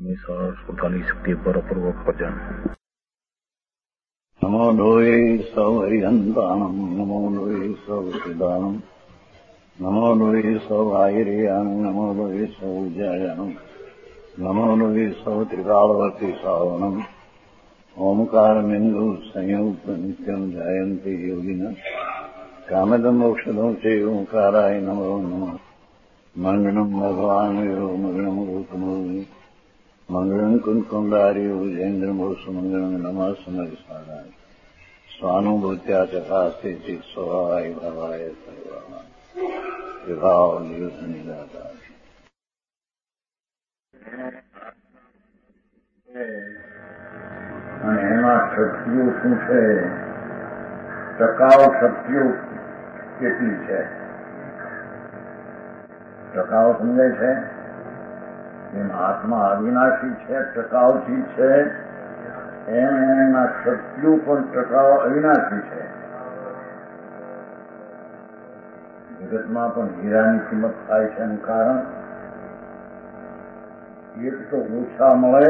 પોતાની શક્તિ પરપૂર્વક ભજન. નમો લોહે સૌ હરિહંતાણમ, નમો લોહે સૌ સિદાનમ, નમો લોહે સૌ આયર્યાણમ, નમો લોહે સૌ જયાણમ, નમો લોહે સૌ ત્રિકાળવર્તી સાવણમ. ઓમકાર બિંદુ સંયુક્ત નિત્યમ જાયંતિ યોગિના કામદમ મોક્ષદમ છે ઓંકારાય નમો નમઃ. મંગળમ ભગવાન વિરો મંગળમ રૂપમોહિ મંગળમ કુંકુંડાર્યો જૈન્દ્રમોષ મંગળમ નમઃ સમર્ષાય સ્વાનુભૂત્યા ચકાસ્તે ચિત સ્વભાવાય ભાવાય સર્વાના વિભાવ નિયુદ્ધ નિરાકાર. અને એમાં શક્તિઓ શું છે, ટકાઉ શક્તિઓ કેટલી છે? ટકાઉ સમજાય છે? એમ આત્મા અવિનાશી છે, ટકાઉથી છે, એમ એના શક્તિઓ પણ ટકાઉ અવિનાશી છે. જગતમાં પણ હીરાની કિંમત થાય છે એનું કારણ એક તો ઓછા મળે,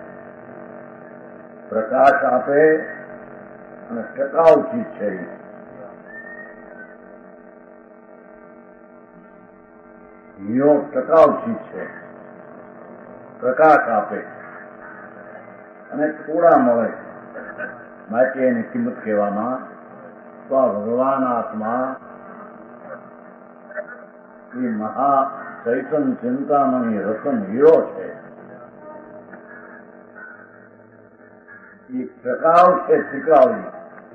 પ્રકાશ આપે અને ટકાઉ ચીજ છે. હીરો ટકાઉ ચીજ છે, પ્રકાશ આપે અને થોડા મળે, માટે એની કિંમત કહેવામાં. તો આ ભગવાન આત્મા એ મહા ચૈતન ચિંતામણી રતન હીરો છે. એ ટકાઉ છે, ટીકાવી.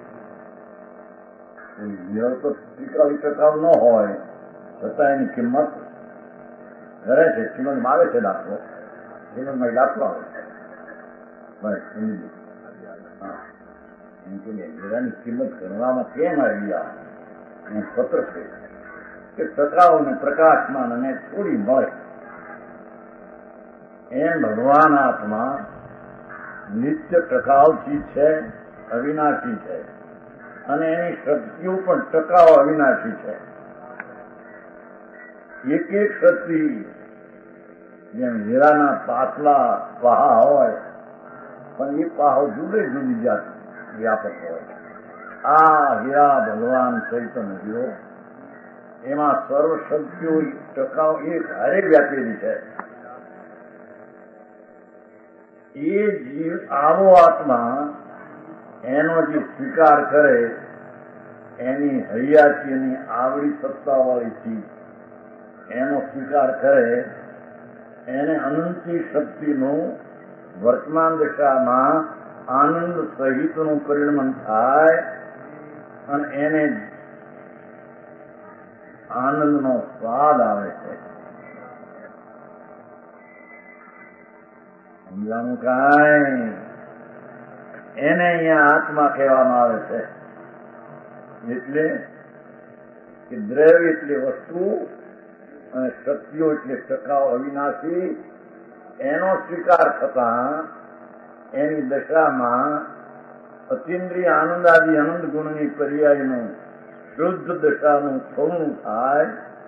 હીરો તો ટકાઉ ન હોય છતાં એની કિંમત કરે છે. કિંમત આવે છે દાખલો, કિંમતમાં દાખલો આવે છે. બસ સમજી એમ કે હીરાની કિંમત ગણવામાં કેમ આવી? એનું પત્ર છે કે ટકાઉ ને પ્રકાશમાન અને થોડી મળે. એમ ભગવાન આત્મા નિત્ય ટકાઉ ચીજ છે, અવિનાશી છે, અને એની શક્તિઓ પણ ટકાઉ અવિનાશી છે. એક એક શક્તિ જેમ હીરાના પાતળા પહા હોય, પણ એ પાહો જુદી જુદી જાત વ્યાપક હોય. આ હીરા ભગવાન ચૈતન્ય હીરો, એમાં સર્વ શક્તિઓ ટકાઉ એક હારે વ્યાપેલી છે. એ જીવ આવો આત્મા એનો જે સ્વીકાર કરે, એની હૈયાથી એની આવડી સત્તાવાળી ચીજ એનો સ્વીકાર કરે, એને અનંતી શક્તિનું વર્તમાન દશામાં આનંદ સહિતનું પરિણમન થાય અને એને આનંદનો સ્વાદ આવે છે. સમજાનું કાંઈ? એને અહીંયા આત્મા કહેવામાં આવે છે. એટલે કે દ્રવ્ય એટલે વસ્તુ અને શક્તિઓ એટલે ટકાઉ અવિનાશી, એનો સ્વીકાર થતા એની દશામાં અતિન્દ્રિય આનંદાદી અનંત ગુણની પર્યાયનું શુદ્ધ દશાનું થવું થાય.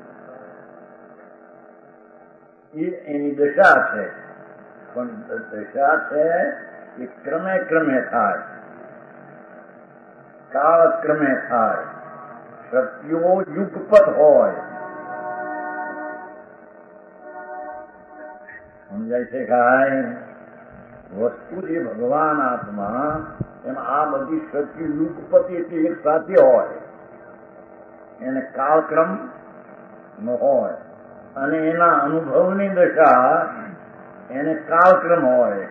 એ એની દશા છે. પણ દશા છે એ ક્રમે ક્રમે થાય, કાળક્રમે થાય. શક્તિઓ યુગપત હોય. સમજાય છે કાંઈ? વસ્તુ જે ભગવાન આત્મા, એમાં આ બધી શક્તિ યુગપતિ એટલે એક સાથે હોય, એને કાળક્રમ ન હોય. અને એના અનુભવની દશા એને કાળક્રમ હોય.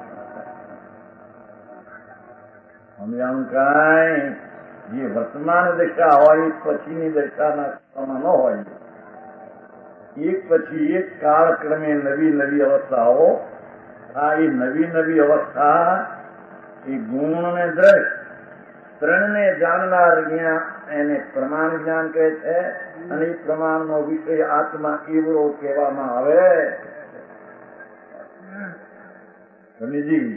સમજાણું કાંઈ? જે વર્તમાન દશા હોય પછીની દશાના ક્રમમાં ન હોય. એક પછી એક કાળક્રમે નવી નવી અવસ્થાઓ. આ એ નવી નવી અવસ્થા એ ગુણ ને દ્રશ ત્રણને જાણનાર જ્ઞાન એને પ્રમાણ જ્ઞાન કહે છે. અને એ પ્રમાણનો વિષય આત્મા એવો કહેવામાં આવે. સમજી?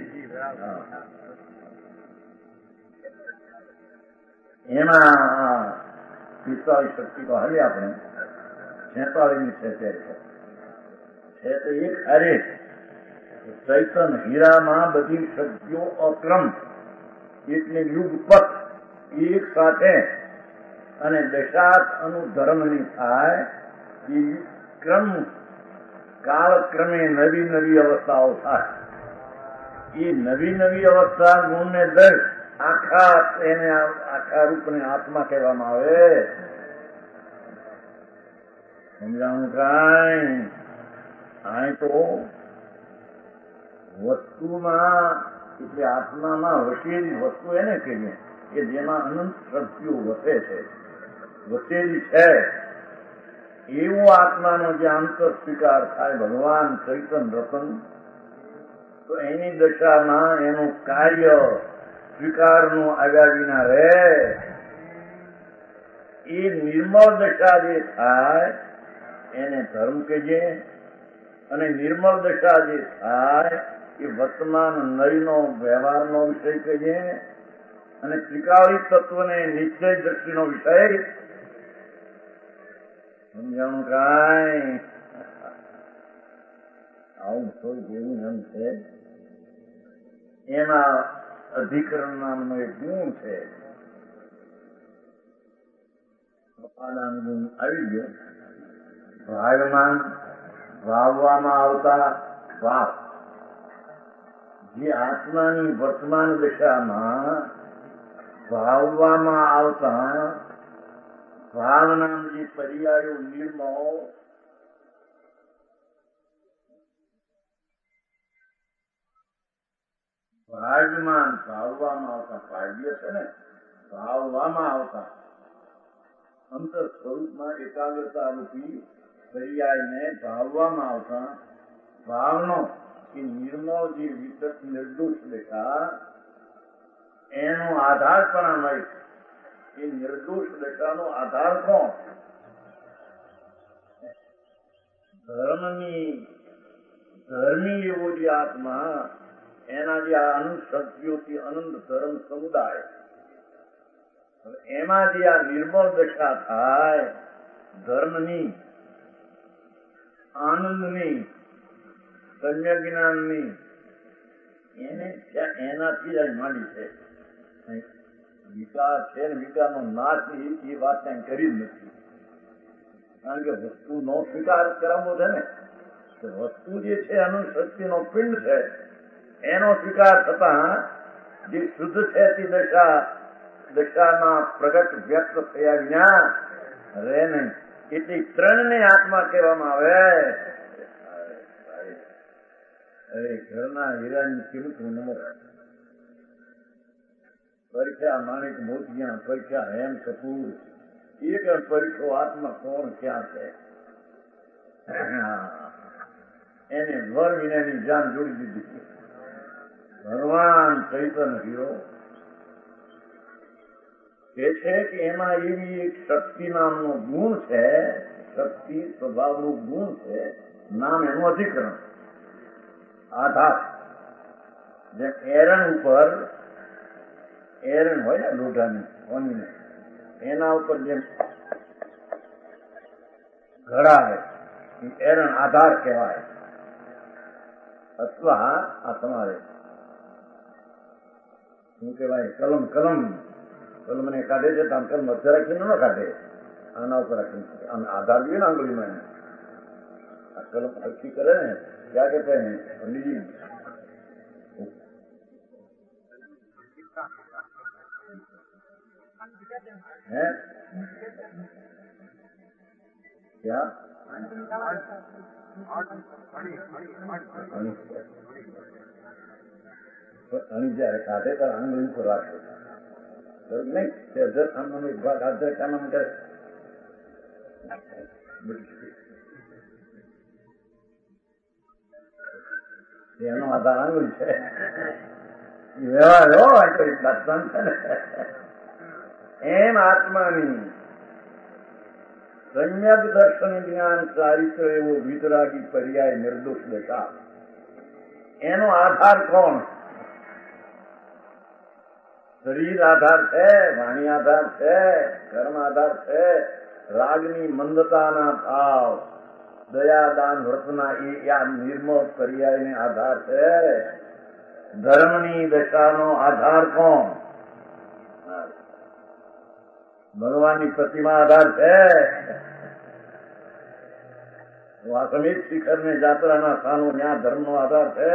એમાં 45 શક્તિ તો હાલી આપણે 46 ની 46 છે તો એક હારે ચૈતન હીરામાં બધી શક્તિઓ અક્રમ એટલે યુગપથ એક સાથે અને દશાત અનુધર્મની થાય એ ક્રમ કાળક્રમે નવી નવી અવસ્થાઓ થાય. એ નવી નવી અવસ્થા ગુણને દર્શ આખા રૂપને આત્મા કહેવામાં આવે. સમજાણું કાંઈ? અહીં તો વસ્તુમાં એટલે આત્મામાં વસેલી વસ્તુ એને કહીએ કે જેમાં અનંત શક્તિઓ વસે છે, વસેલી છે એવો આત્માનો જે આંતર સ્વીકાર થાય ભગવાન ચૈતન રતન, તો એની દશામાં એનું કાર્ય સ્વીકારનું આવ્યા વિના રહે. એ નિર્મળ દશા જે થાય એને ધર્મ કહીએ, અને નિર્મળ દશા જે થાય એ વર્તમાન નયનો વ્યવહારનો વિષય કહીએ, અને ત્રિકાળી તત્વને નિશ્ચય દ્રષ્ટિનો વિષય. સમજાણું કાંઈ? આવું થોડું એવું એમ છે. એમાં અધિકરણ નામનો એક ગુણ છે, ઉપાદાન ગુણ આવી ગયો. ભાગમાં વાવવામાં આવતા ભાવ જે આત્માની વર્તમાન દશામાં વાવવામાં આવતા ભાવના જે પર્યાયો નિર્મળ ભાગમાં ભાવવામાં આવતા ભાગ્ય છે ને, ભાવવામાં આવતા અંતર સ્વરૂપમાં એકાગ્રતા રૂપી પર્યાયને ભાવવામાં આવતા ભાવનો એ નિર્મળ જે વિતક નિર્દોષ દશા એનો આધાર પણ આમાં એ નિર્દોષ દશાનો આધાર કોણ? ધર્મી એવો જે આત્મા, એના જે અનંત શક્તિઓથી અનંત ધર્મ સમુદાય, એમાં જે આ નિર્મળ દશા થાય ધર્મની, આનંદની, સમ્ય જ્ઞાનની, એનાથી જ માંડી છે. વિકાર છે ને વિકારનો નાશ એ વાત કઈ કરી જ નથી. કારણ કે વસ્તુનો સ્વીકાર કરાવવો છે ને, વસ્તુ જે છે અનંત શક્તિનો પિંડ છે, એનો સ્વીકાર થતા જે શુદ્ધ છે તે દશામાં પ્રગટ વ્યક્ત થયા વિના રહે નહીં. એટલે ત્રણને આત્મા કહેવામાં આવે. અરે ઘરના હીરાની કિંમત નમો, પરીક્ષા માણિક મોતિયા, પરીક્ષા હેમ કપૂર, એક પરીક્ષો આત્મા કોણ ક્યાં છે? એને વર વિનાની જાન જોડી દીધી. ભગવાન ચૈતન હીરો કે છે કે એમાં એવી એક શક્તિ નામનો ગુણ છે, શક્તિ સ્વભાવનું ગુણ છે, નામ એનું અધિકરણ, આધાર. જેમ એરણ ઉપર એરણ હોય ને લોઢાની ઓની, એના ઉપર જેમ ઘડાવે એરણ આધાર કહેવાય. અથવા આ તમારે શું કહેવાય, કલમને કાઢે છે, આમ કલમ મધ્ય રાખીને ન કાઢે, આના ઉપર રાખીને આધાર જોઈએ ને આંગળીમાં. આ કલમ હરકી કરે ને ક્યાં કે પંડિતજી હે ક્યાં અણી જયારે કાઢે ત્યારે આંગળી ઉપર રાખે નહીં, એક ભાગ હાથ કામ કરે. એનો આધાર આંગળી છે. વ્યવહાર હોય તો દર્શન છે ને. એમ આત્માની સમ્યક દર્શન જ્ઞાન ચારિત્ર એવો વિતરાગી પર્યાય નિર્દોષ દશા, એનો આધાર કોણ? શરીર આધાર છે, વાણી આધાર છે, કર્મ આધાર છે, રાગની મંદતાના ભાવ દયા દાન વ્રતના એ આ નિર્મોહ પર્યાયને આધાર છે. ધર્મની દશાનો આધાર કોણ? ભગવાનની પ્રતિમા આધાર છે. વાસમિક શિખર ને જાત્રાના સ્થાનો ત્યાં ધર્મનો આધાર છે.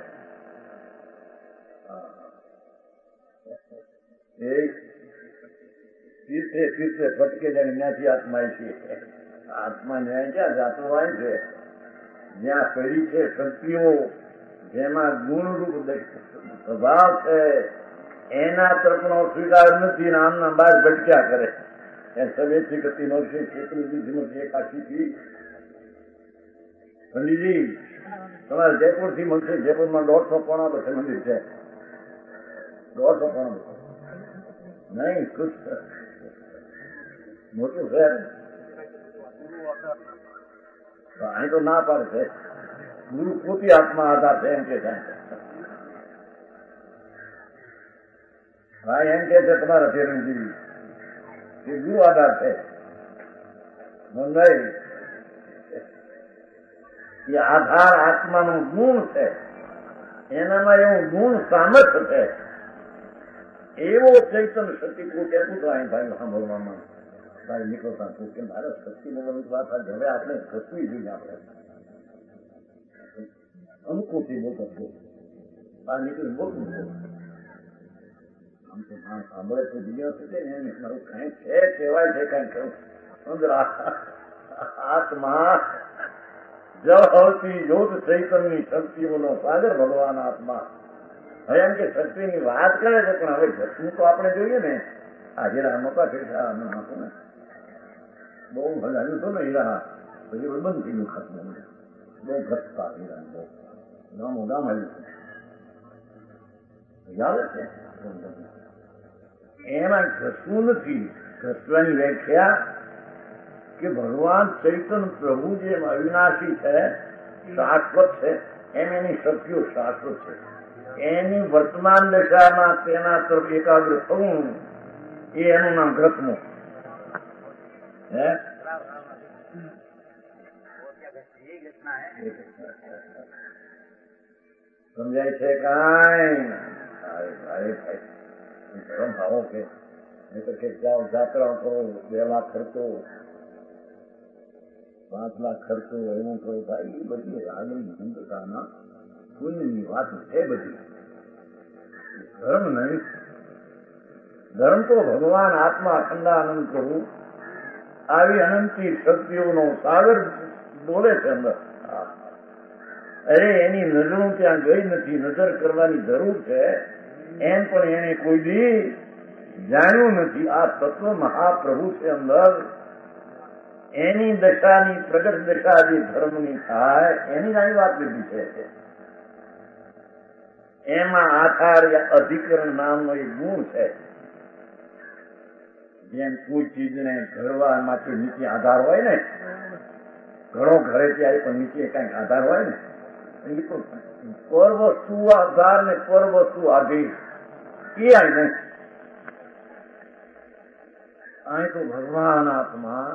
એ તીર્થે તીર્થે ફટકે જાય ત્યાંથી આત્મા છે. આત્મા ન્યાય ક્યાં જાતો હોય છે? જ્યાં શરીર છે, શક્તિઓ જેમાં ગુણરૂપ સ્વભાવ છે એના તરફનો સ્વીકાર નથી. આમના બહાર ભટક્યા કરે. એ સવેથી ગતિ મળશે, છેતરી મળશે, કાશીથી પંડિતજી તમારે જયપુર થી મળશે. જયપુરમાં 150 પોણા બસે મંદિર છે. 150 પોણા નહીં, ખુશ મોટું શહેર. અહીં તો ના પાડશે. ગુરુ પોતી આત્મા આધાર છે એમ કે ભાઈ એમ કે છે તમારા ચેરણજી એ ગુરુ આધાર છે. નહીં, એ આધાર આત્માનો ગુણ છે. એનામાં એવું ગુણ સામર્થ્ય છે. એવો ચૈતન્ય શક્તિ કોઈ કહેતું તો અહીં ભાઈ સાંભળવામાં ભાઈ નીકળતા હતું કે મારે શક્તિ લેવાની વાત હવે આપણે ઘસવી જોઈએ. આપણે અનુકૂળથી બોલતો બહાર નીકળી બોલતું આમ તો સાંભળે તો બીજા છે ને એમ મારું કઈ છે કહેવાય છે કઈ કહું અંદર આત્મા જળહળતી જોત ચૈતન્યની શક્તિઓનો સાગર ભગવાન આત્મા. હવે એમ કે શક્તિની વાત કરે છે પણ હવે ઘટનું તો આપણે જોઈએ ને. આ હીરા મોટા પૈસા નાખું ને બહુ હજાર્યું હતું ને હીરા પછી બંધ થઈ ગયું ખતમ. બહુ ઘટતા હીરા બહુ ગામો ગામ આવ્યું યાદ છે. એમાં ઘસવું નથી. ઘસવાની વ્યાખ્યા કે ભગવાન ચૈતન્ય પ્રભુ જે અવિનાશી છે, શાશ્વત છે, એમ એની શક્તિઓ શાશ્વત છે. એની વર્તમાન દશામાં તેના તરફ એકાગ્ર થવું એ એનું નામ ઘસવું. સમજાય છે કાંઈ? ધર્મ ભાવો કે જાઓ જાત્રા કરો, 2 લાખ ખર્ચો, 5 લાખ ખર્ચો, એવું કરો ભાઈ. એ બધી લાગણી હિન્દુતાના પુણ્યની વાત છે બધી. ધર્મ નહીં. ધર્મ તો ભગવાન આત્મા અખંડાનંદ કરવું આવી અનંતી શક્તિઓનો સાગર બોલે છે અંદર. અરે એની નજરો ત્યાં ગઈ નથી. નજર કરવાની જરૂર છે એમ પણ એને કોઈ દી જાણ્યું નથી. આ તત્વ મહાપ્રભુ છે અંદર. એની દશાની પ્રગટ દશા જે ધર્મની થાય એની નાની વાત લીધી છે. એમાં આધાર અધિકરણ નામનો એક ગુણ છે. જેમ કોઈ ચીજને ઘડવા માટે નીચે આધાર હોય ને, ઘણો ઘરે ત્યારે પણ નીચે કઈક આધાર હોય ને, એ તો પર વસ્તુ આધાર ને પર વસ્તુ આધીન એ આય ને. અહીં તો ભગવાન આત્મા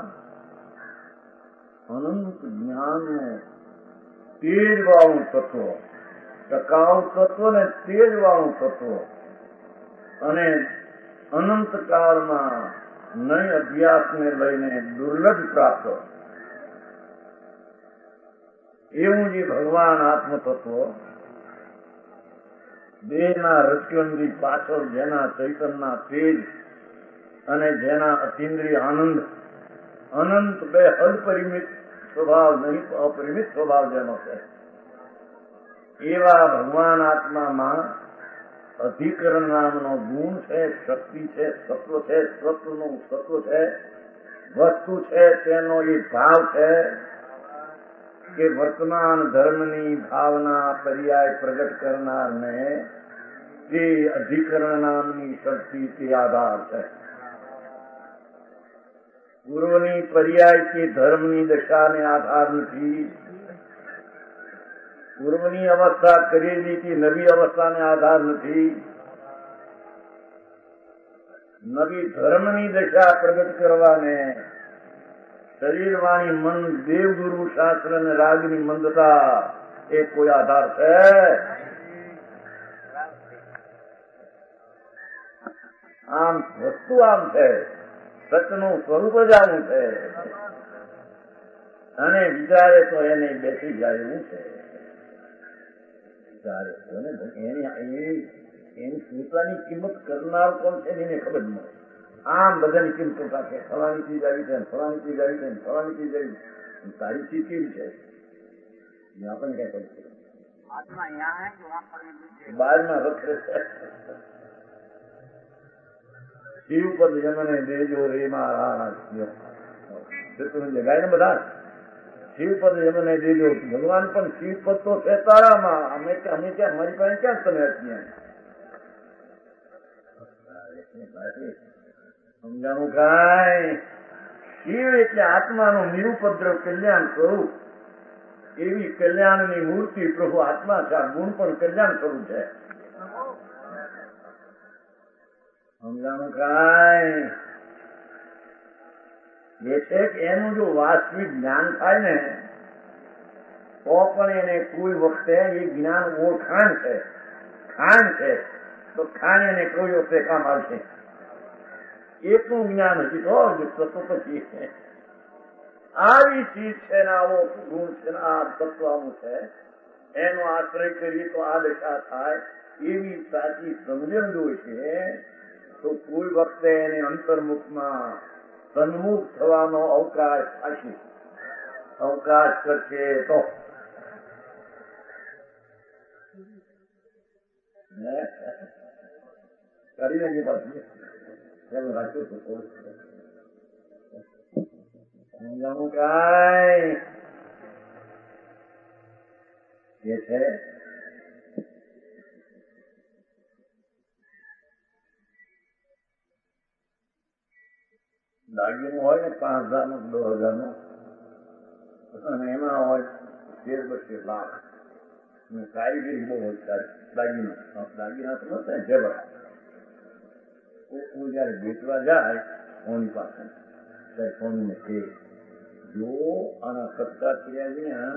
અનંત જ્ઞાનનું તેજ વાળું તત્વ, ટકાઉ તત્વ ને તેજ વાળું તત્વ અને અનંત કાળમાં નય અભ્યાસને લઈને દુર્લભ પ્રાપ્ત એવું જે ભગવાન આત્મ તત્વ દેહના રસકંદી પાછળ જેના ચૈતનના તેજ અને જેના અતિન્દ્રિય આનંદ અનંત બે અલ્પરિમિત સ્વભાવ નહીં અપરિમિત સ્વભાવ જેનો છે એવા ભગવાન આત્મામાં અધિકરણ નામનો ગુણ છે, શક્તિ છે, સત્વ છે, સત્વનું સત્વ છે, વસ્તુ છે, તેનો એ ભાવ છે કે વર્તમાન ધર્મની ભાવના પર્યાય પ્રગટ કરનારને તે અધિકરણ નામની શક્તિ તે આધાર છે. પૂર્વની પર્યાય કે ધર્મની દશાને આધાર નથી. પૂર્વની અવસ્થા કરેલી કે નવી અવસ્થાને આધાર નથી. નવી ધર્મની દશા પ્રગટ કરવાને શરીર વાણી મન દેવગુરુ શાસ્ત્ર અને રાગની મંદતા એ કોઈ આધાર છે? આમ વસ્તુ આમ છે, સતનું સ્વરૂપ જ આવું છે. અને વિચારે તો એને બેસી જાય એવું છે. વિચારે તો ને એની પોતાની કિંમત કરનાર કોણ છે એને ખબર ન મળે. આમ બધાની કિંમત રાખે, ફલાણી ચીજ આવી છે, ફલાણી ચીજ આવી છે, ફલાણી ચીજ આવી છે. તારી ચીજ કેવી છે આપણને ક્યાં કહે છે? બહારમાં રખે છે. શિવ પદ જમને દેજો રે મારા ગાય ને બધા શિવપદ એમને દેજો. ભગવાન પણ શિવપદ તો છે તારામાં. અમે ક્યાં મારી પાસે ક્યાં તમે સમજાણું કાંઈ? શિવ એટલે આત્માનું નિરુપદ્રવ કલ્યાણ સ્વરૂપ. એવી કલ્યાણની મૂર્તિ પ્રભુ આત્મા છે. ગુણ પણ કલ્યાણ સ્વરૂપ છે. સમજાણું કાંઈ? એ છે કે એનું જો વાસ્તવિક જ્ઞાન થાય ને તો પણ એને કોઈ વખતે એ જ્ઞાન ઓળખાણ છે, ખાણ છે, તો ખાણ એને કોઈ વખતે કામ આવશે. એકનું જ્ઞાન હજી તો પછી આવી ચીજ છે ને આવો ગુણ છે ને આ તત્વ આવું છે, એનો આશ્રય કરીએ તો આ દશા થાય. એવી સાચી સમજણ જો છે તો કોઈ વખતે એને અંતર્મુખમાં સન્મુખ થવાનો અવકાશ થશે. અવકાશ કરશે તો કરીને રાખ્યું કાંઈ એ છે. દાગીનું હોય ને 5,000 નું 10,000 નું, અને એમાં હોય 13-32 લાખ. કારીગરી બહુ હોય દાગીના સમજતા ને જેવા. હું જયારે વેચવા જાય સોની પાસે ત્યારે સોનીને કે જો આના સત્કાર કર્યા વિના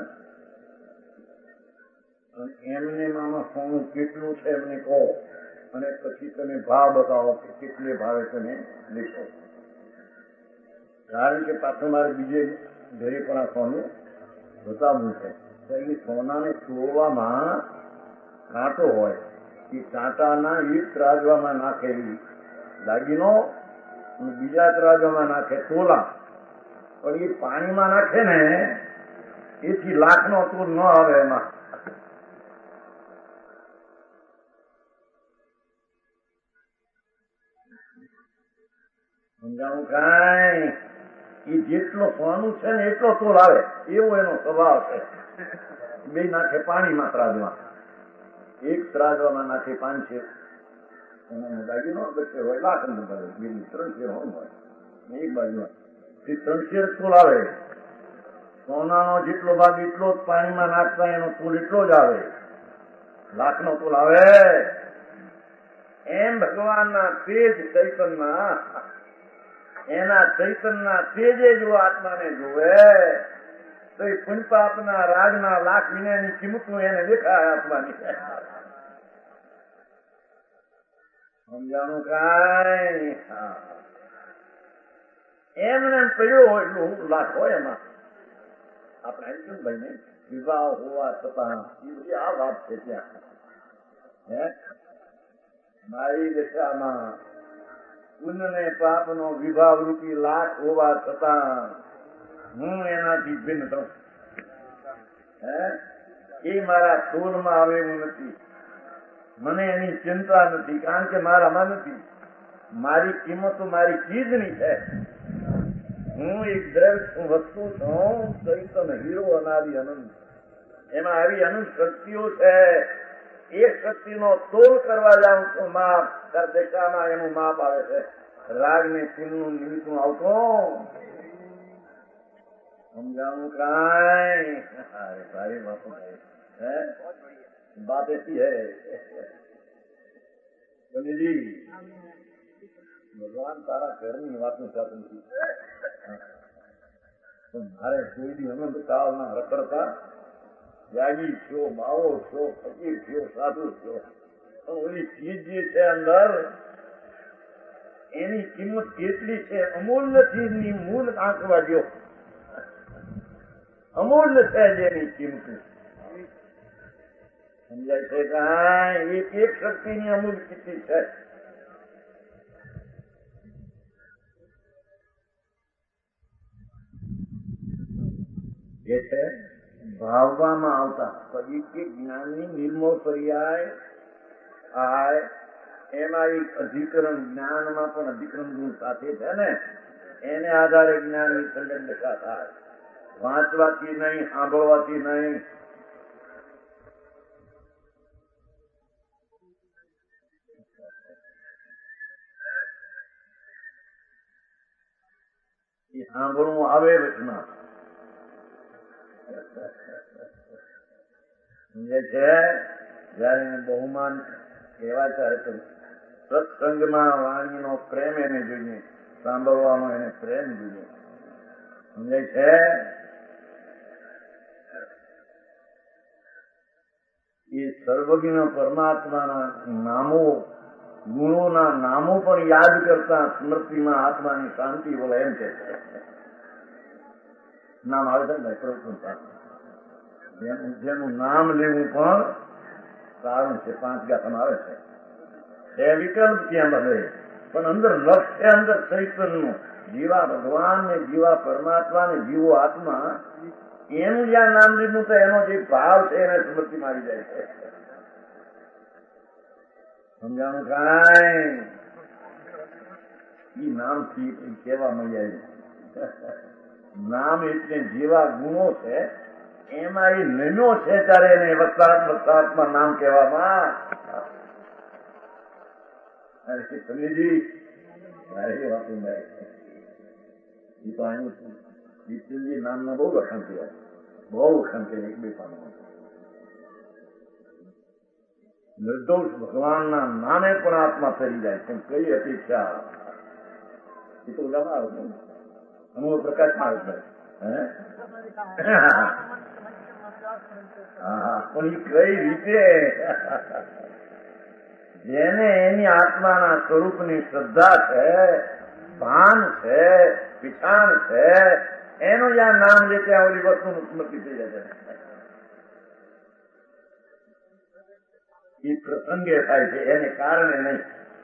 એમને આમાં સોનું કેટલું છે એમને કહો, અને પછી તમે ભાવ બતાવો કે કેટલે ભાવે તમે લેશો. કારણ કે પાછું મારે બીજે ઘરે પણ આ સોનું બતાવવું છે. તો એ સોનાને તોડવામાં કાંટો હોય, એ કાંટાના એક ત્રાજવામાં નાખેલી દાગીનો અને બીજા ત્રાજવામાં નાખે તોલા. પણ એ પાણીમાં નાખે ને એથી લાખનો તોલ ન આવે એમાં. સમજાણું કાંઈ? એ જેટલો સોનું છે ને એટલો તોલ આવે એવો એનો સ્વભાવ છે. બે નાખે પાણીમાં ત્રાજમાં, એક ત્રાજવામાં નાખે 500 દાગીનો બચે હોય લાખ નંબર, બીજું 300 હોય એક બાજુમાં 300 તોલ આવે. સોનાનો જેટલો ભાગ એટલો જ પાણીમાં નાખતા એનો તોલ એટલો જ આવે, લાખનો તોલ આવે. એમ ભગવાનના તેજ ચૈતનના એના ચૈતનના તેજે જો આત્માને જોવે તો એ પુણ્યપાપના રાગના લાખ વિનાની કિંમતનું એને દેખાય આત્માની. સમજાણું કાંઈ? એમને પડ્યો હોય એટલું લાખ હોય એમાં. આપણે એમ ભાઈ ને વિવાહ હોવા છતાં એ બધી આ વાત છે. ત્યાં મારી દશામાં પુણ્ય ને પાપ નો વિભાવ રૂપી લાખ હોવા છતાં હું એનાથી ભિન્ન થઉં. એ મારા તોલમાં આવે એવું નથી. મને એની ચિંતા નથી, કારણ કે મારામાં નથી. મારી કિંમત મારી ચીજની છે. હું એક દ્રવ્ય વસ્તુ છું, ચૈતન હીરો અનાદિ અનંત. એમાં આવી અનંત શક્તિઓ છે. એ શક્તિનો તોલ કરવા જાઉં છું માપ દશામાં એનું માપ આવે છે. રાગ ને ફૂલનું નિમિત્તનું આવતું. સમજાવું કાંઈ? ભાઈ બાપુ बात ऐसी है जी, भगवान तारा घर में बात में चाहते મારે કોઈ દી અનંત કાળના રખડતા ત્યાગી થયો, બાવો થયો, ફકીર થયો, સાધુ થયો, પણ ઓલી ચીજ જે છે અંદર એની કિંમત કેટલી છે? અમૂલ્ય ચીજની મૂળ આંકવા દો. અમૂલ્ય છે જેની કિંમત સમજાય છે કાંઈ? એક શક્તિની અમૂલ કેટલી છે? એ છે ભાવવામાં આવતા એક જ્ઞાનની નિર્મળ પર્યાય આય એમાં એક અધિકરણ, જ્ઞાનમાં પણ અધિકરણ ગુણ સાથે છે ને, એને આધારે જ્ઞાનની સંગઠનતા થાય. વાંચવાથી નહીં, સાંભળવાથી નહીં. એ સાંભળવું આવે વચમાં સમજે છે. જયારે બહુમાન કહેવા ત્યારે તો સત્સંગમાં વાણીનો પ્રેમ એને જોઈએ, સાંભળવાનો એને પ્રેમ જોઈએ. સમજે છે. એ સર્વજ્ઞ પરમાત્માના નામો, ગુણોના નામો પણ યાદ કરતા સ્મૃતિમાં આત્માની શાંતિ બોલે એમ છે. નામ આવે છે ને જેનું નામ લેવું પણ સારું છે. 5 ગાથામાં આવે છે. એ વિકલ્પ ક્યાં બધે પણ અંદર લક્ષ છે, અંદર ચૈતન્યનું. જીવા ભગવાન ને જીવા પરમાત્મા ને જીવો આત્મા, એનું જ્યાં નામ લીધું તો એનો જે ભાવ છે એને સ્મૃતિમાં આવી જાય છે. સમજાણું કાંઈ? એ નામથી કેવા મળ્યા નામ એટલે જેવા ગુણો છે એમાં એ નમ્યો છે ત્યારે એને વસ્તાત્મા નામ કહેવામાં. સમીજી એ તો આનું વિષ્ણુજી નામના બહુ વખાણ થયા, બહુ વખાણ થયા. એક બે પાનું નિર્દોષ ભગવાનના નામે પણ આત્મા ફરી જાય છે. કઈ અપેક્ષા? એ તો ઓલામાં આવે ને, અમુક પ્રકાશમાં આવે. હા, પણ એ કઈ રીતે? જેને એની આત્માના સ્વરૂપની શ્રદ્ધા છે, ભાન છે, પીછાણ છે, એનું જ્યાં નામ લે ત્યાં ઓલી વસ્તુનું સ્મૃતિ થઈ જશે. એ પ્રસંગે થાય છે, એને કારણે નહીં.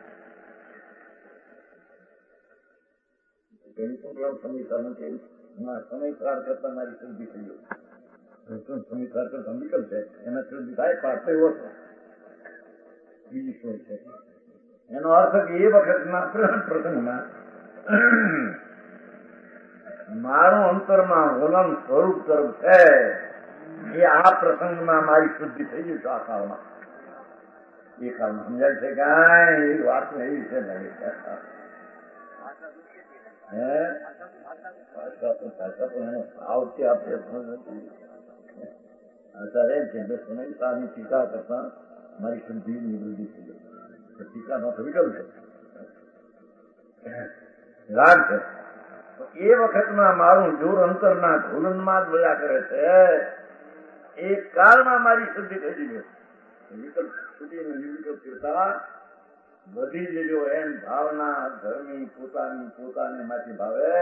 સમીકરણ નથી, સમીકાર કરતા મારી શુદ્ધિ થઈ ગઈ. સમીકાર કરતા વિકલ્પ છે, એના શુદ્ધિ થાય પાછો એવો છે. બીજી શું છે? એનો અર્થ કે એ વખતના પ્રસંગમાં મારું અંતરમાં વલન સ્વરૂપ તરફ છે, એ આ પ્રસંગમાં મારી શુદ્ધિ થઈ ગઈ છે. આ કાળમાં એ કાળમાં સમજાય છે કાંઈ? એ વાત એવી છે ને. ભાષા પણ એનો ભાવ છે. આપણે આચાર્ય એમ કે સમયની ટીકા કરતા મારી શુદ્ધિ નિવૃત્તિ થઈ ગઈ. ટીકા નો તો વિકલ્પ છે, રાગ છે. એ વખતમાં મારું જોર અંતરના ઘોલનમાં જ વયા કરે છે. એ કાળમાં મારી શુદ્ધિ થઈ ગઈ. વિકલ્પ શુદ્ધિ નિર્વિકલ્પ કરતા વધી જજો એમ ભાવના ધર્મી પોતાને માંથી ભાવે.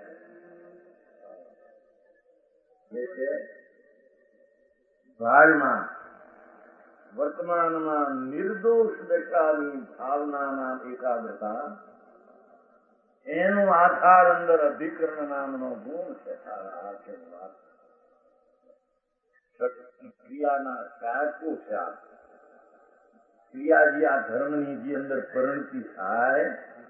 એ છે ભાવમાં વર્તમાનમાં નિર્દોષ દશાની ભાવનાના એકાગ્રતા, એનું આધાર અંદર અધિકરણ નામનો ગુણ છે. ક્રિયાના કાયકો છે. ક્રિયા જે આ ધર્મની જે અંદર પરિણતિ થાય,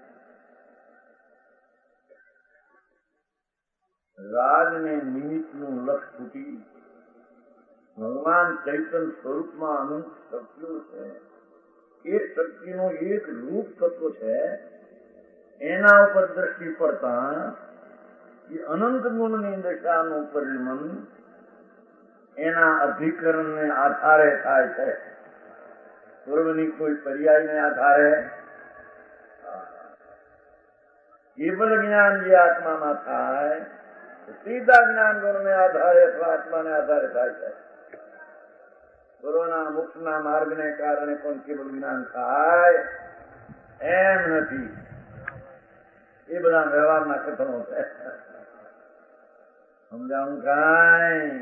રાગને નિમિત્તનું લક્ષ તૂટી ભગવાન ચૈતન્ય સ્વરૂપમાં અનંત શક્તિઓ છે. એ શક્તિનું એક રૂપ તત્વ છે. એના ઉપર દ્રષ્ટિ પડતા એ અનંત ગુણની દશાનું પરિણમન એના અધિકરણને આધારે થાય છે. પૂર્વની કોઈ પર્યાયને આધારે કેવલ જ્ઞાન જે આત્મામાં થાય સીધા જ્ઞાન ગુણને આધારે અથવા આત્માને આધારે થાય છે. ગુરુના મોક્ષના માર્ગને કારણે પણ કેવળ જ્ઞાન થાય એમ નથી. એ બધા વ્યવહારના કથનો છે. સમજાણું કાંઈ?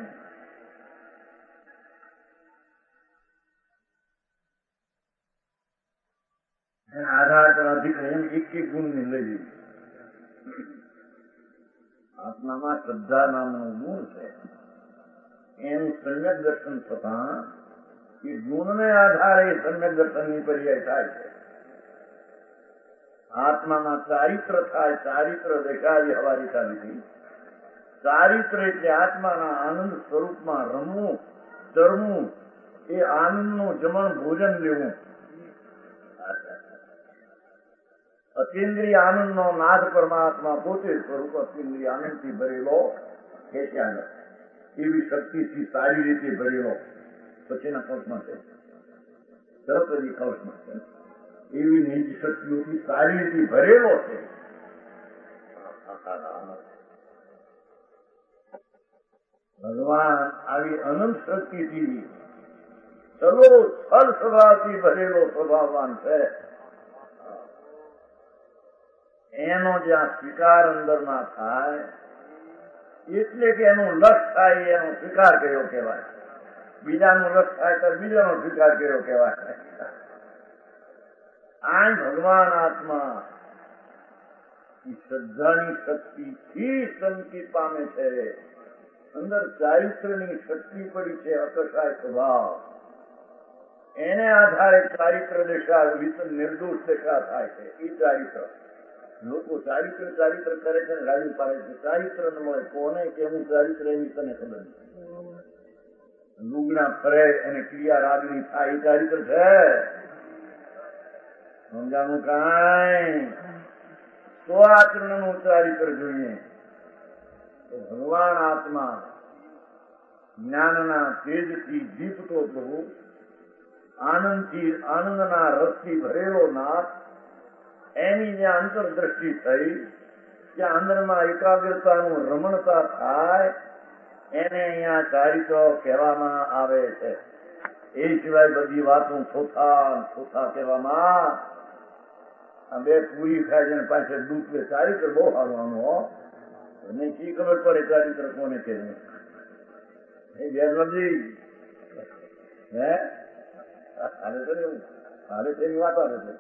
આધાર પર અધિક્રમ એક એક ગુણની લઈ લીધી. આત્મામાં શ્રદ્ધા નામનો ગુણ છે. એનું સમ્યક દર્શન થતા એ ગુણને આધારે સમ્યક દર્શનની પર્યાય થાય છે. આત્મામાં ચારિત્ર થાય. ચારિત્ર દેખાવી હવારી ચાલીથી. ચારિત્ર એટલે આત્માના આનંદ સ્વરૂપમાં રમવું, ચરવું, એ આનંદનું જમણ ભોજન લેવું. અતિન્દ્રિય આનંદનો નાદ પરમાત્મા પોતે સ્વરૂપ અતિન્દ્રિય આનંદથી ભરેલો ખેંચ્યા એવી શક્તિથી સારી રીતે ભરેલો. પછીના કૌશમાં છે, તરત જ કૌશમાં છે, એવી નિજ શક્તિઓથી સારી રીતે ભરેલો છે. ભગવાન આવી અનંત શક્તિથી ચલો છલ સ્વભાવથી ભરેલો સ્વભાવવાન છે. એનો જ્યાં સ્વીકાર અંદર ના થાય એટલે કે એનું લક્ષ થાય એનો સ્વીકાર કર્યો કહેવાય. બીજાનું લક્ષ થાય તો બીજાનો સ્વીકાર કર્યો કહેવાય. આ ભગવાન આત્મા શ્રદ્ધાની શક્તિથી શાંતિ પામે છે. અંદર ચારિત્રની શક્તિ પડી છે, અકસાય સ્વભાવ. એને આધારે ચારિત્ર દેખા, નિર્દોષ દેખા થાય છે. એ ચારિત્ર લોકો ચારિત્ર ચારિત્ર કરે છે ને ગાડી પાડે છે. ચારિત્ર ન મળે કોને કેવું ચારિત્ર એની તને ખબર નથી. લુગડા ફરે અને ક્રિયા રાગની થાય એ ચારિત્ર છે. સમજાનું કાંઈ? તો આચરણનું ચારિત્ર જોઈએ. ભગવાન આત્મા જ્ઞાનના તેજથી દીપતો પ્રભુ, આનંદથી આનંદના રસથી ભરેલો નાથ, એની જ્યાં અંતરદ્રષ્ટિ થઈ, ત્યાં અંદરમાં એકાગ્રતાનું રમણતા થાય, એને અહીંયા ચારિત્ર કહેવામાં આવે છે. એ સિવાય બધી વાતો થોથા કહેવામાં. આ બે પૂરી ખાય છે પાસે દૂધ કે ચારિત્ર બહુ હારવાનું. એને શી ખબર પડે ચારિત્ર કોને કે એ બે નથી. હે હારે છે ને એવું હારે તેની વાત આવે છે.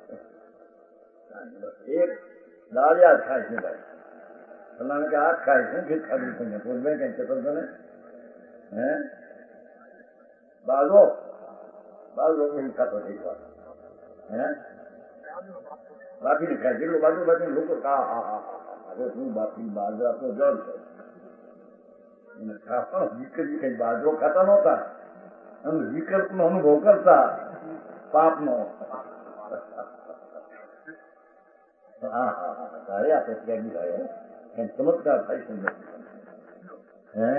એક દાળિયા ખાય છે ભાઈ, ફલાને કે આ ખાય છે ગીત ખાધું છે કોઈ બે કઈ ચતર તને હે બાજો એમ ખાતો છે. હે બાફીને ખાય જેટલું બાજુ બાજુ લોકો હવે શું બાફી બાજરા તો જળ છે એને ખાવા વિકલ્પ કઈ બાજરો ખાતા નહોતા અને વિકલ્પનો અનુભવ કરતા પાપનો. તારે આપે ત્યાગી થાય એમ ચમત્કાર થાય છે. હે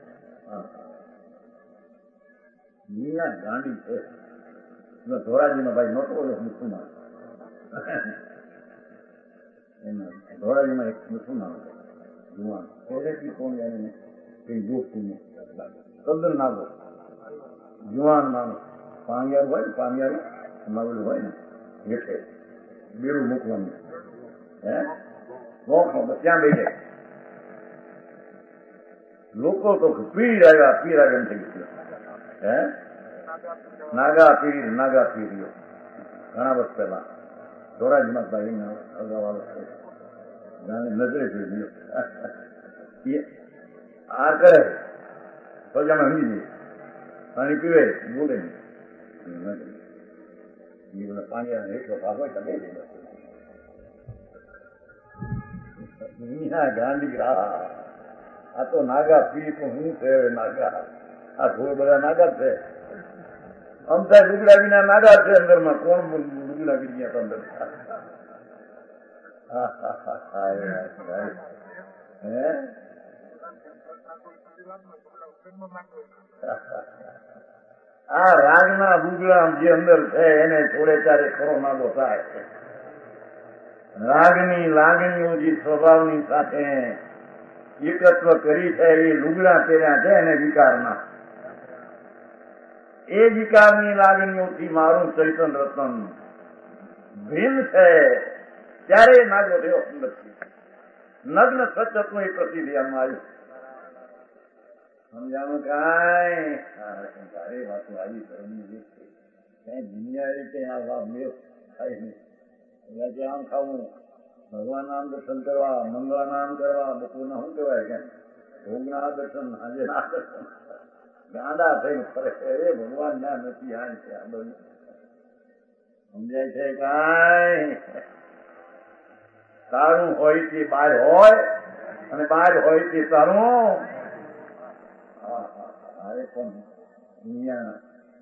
મીના ગાંડી છે. ધોરાજીમાં ભાઈ નહોતો બોલે મુસલમાન. ધોરાજીમાં એક મુસલમાન જુવાન પહેલેથી કોણ જાણે કઈ દોસ્તી તદ્દન નાગો જુવાન માણસ, પાણિયારું હોય ને, પાણિયારું માવેલું હોય ને હેઠે બેડું મૂકવાનું. હે નોખમાં ત્યાં બે જાય લોકો તો પીર આવ્યા એમ થઈ ગયું. હે નાગા પીરીઓ ઘણા વર્ષ પહેલા ધોરાજીમાં ભાઈ અગાઉ નજરે જોઈ આ કરે તો જ અમે સમજી જઈએ. પાણી પીવે બોલે નહીં બધા પાણી હેઠો ભાગ હોય તમે ગાંધી આ તો નાગા પી તો હું છે નાગા. આ થોડા બધા નાગા છે. અમતા લુગડા વિના નાગા છે અંદરમાં. કોણ લુગડા કરી ગયા અંદર? આ રાગના લુગડા જે અંદર છે એને થોડે ચારે ખરો નાગો થાય. રાગની લાગણીઓ જે સ્વભાવની સાથે એકત્વ કરી છે એ લુગડા પહેર્યા છે એને વિકારના. એ વિકારની લાગણીઓથી મારું ચૈતન રતન ભિન્ન છે. ત્યારે નાગો થયો નથી. નગ્ન સચતનું એ પ્રતિક્રિયામાં આવ્યું. સમજાણું કાંઈ તારે વાતો આવી કરવાની કઈ દુનિયા રીતે આ મેળ થાય નહીં. આમ ખાવું, ભગવાન નામ દર્શન કરવા, મંગળા નામ કરવા, બપોરના શું કહેવાય કે ભોગના દર્શન, આજે ના દર્શન, ગાંડા થઈને ફરે. અરે ભગવાન ના નથી આ છે આ બધું સમજાય છે કાંઈ. તારું હોય તે બહાર હોય અને બહાર હોય તે તારું. અરે પણ દુનિયા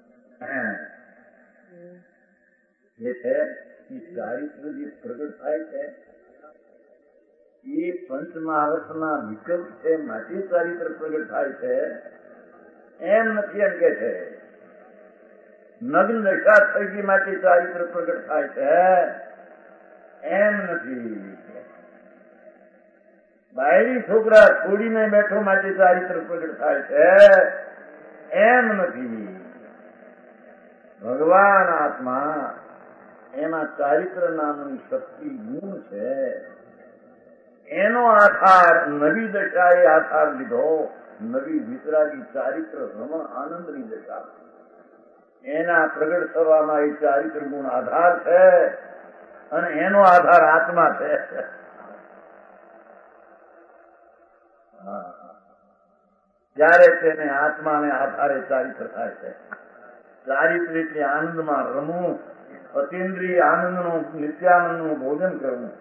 જે છે એ ચારિત્ર જે પ્રગટ થાય છે એ પંચ મહારથના વિકલ્પ છે માટે ચારિત્ર પ્રગટ થાય છે એમ નથી. એમ કે છે નગ્ન દશા થઈ ગઈ માટે ચારિત્ર પ્રગટ થાય છે એમ નથી. બાયરી છોકરા છોડીને બેઠો માટે ચારિત્ર પ્રગટ થાય છે એમ નથી. ભગવાન આત્મા એમાં ચારિત્ર નામની શક્તિ ગુણ છે. એનો આધાર નવી દશાએ આધાર લીધો. નવી વિતરાગી ચારિત્ર રમણ આનંદની દશા. એના પ્રગટ થવામાં એ ચારિત્ર ગુણ આધાર છે અને એનો આધાર આત્મા છે. ત્યારે તેને આત્માને આધારે ચારિત્ર થાય છે. ચારિત્ર એટલે આનંદમાં રમવું, અતિન્દ્રિય આનંદનું નિત્યાનંદનું ભોજન કરવું.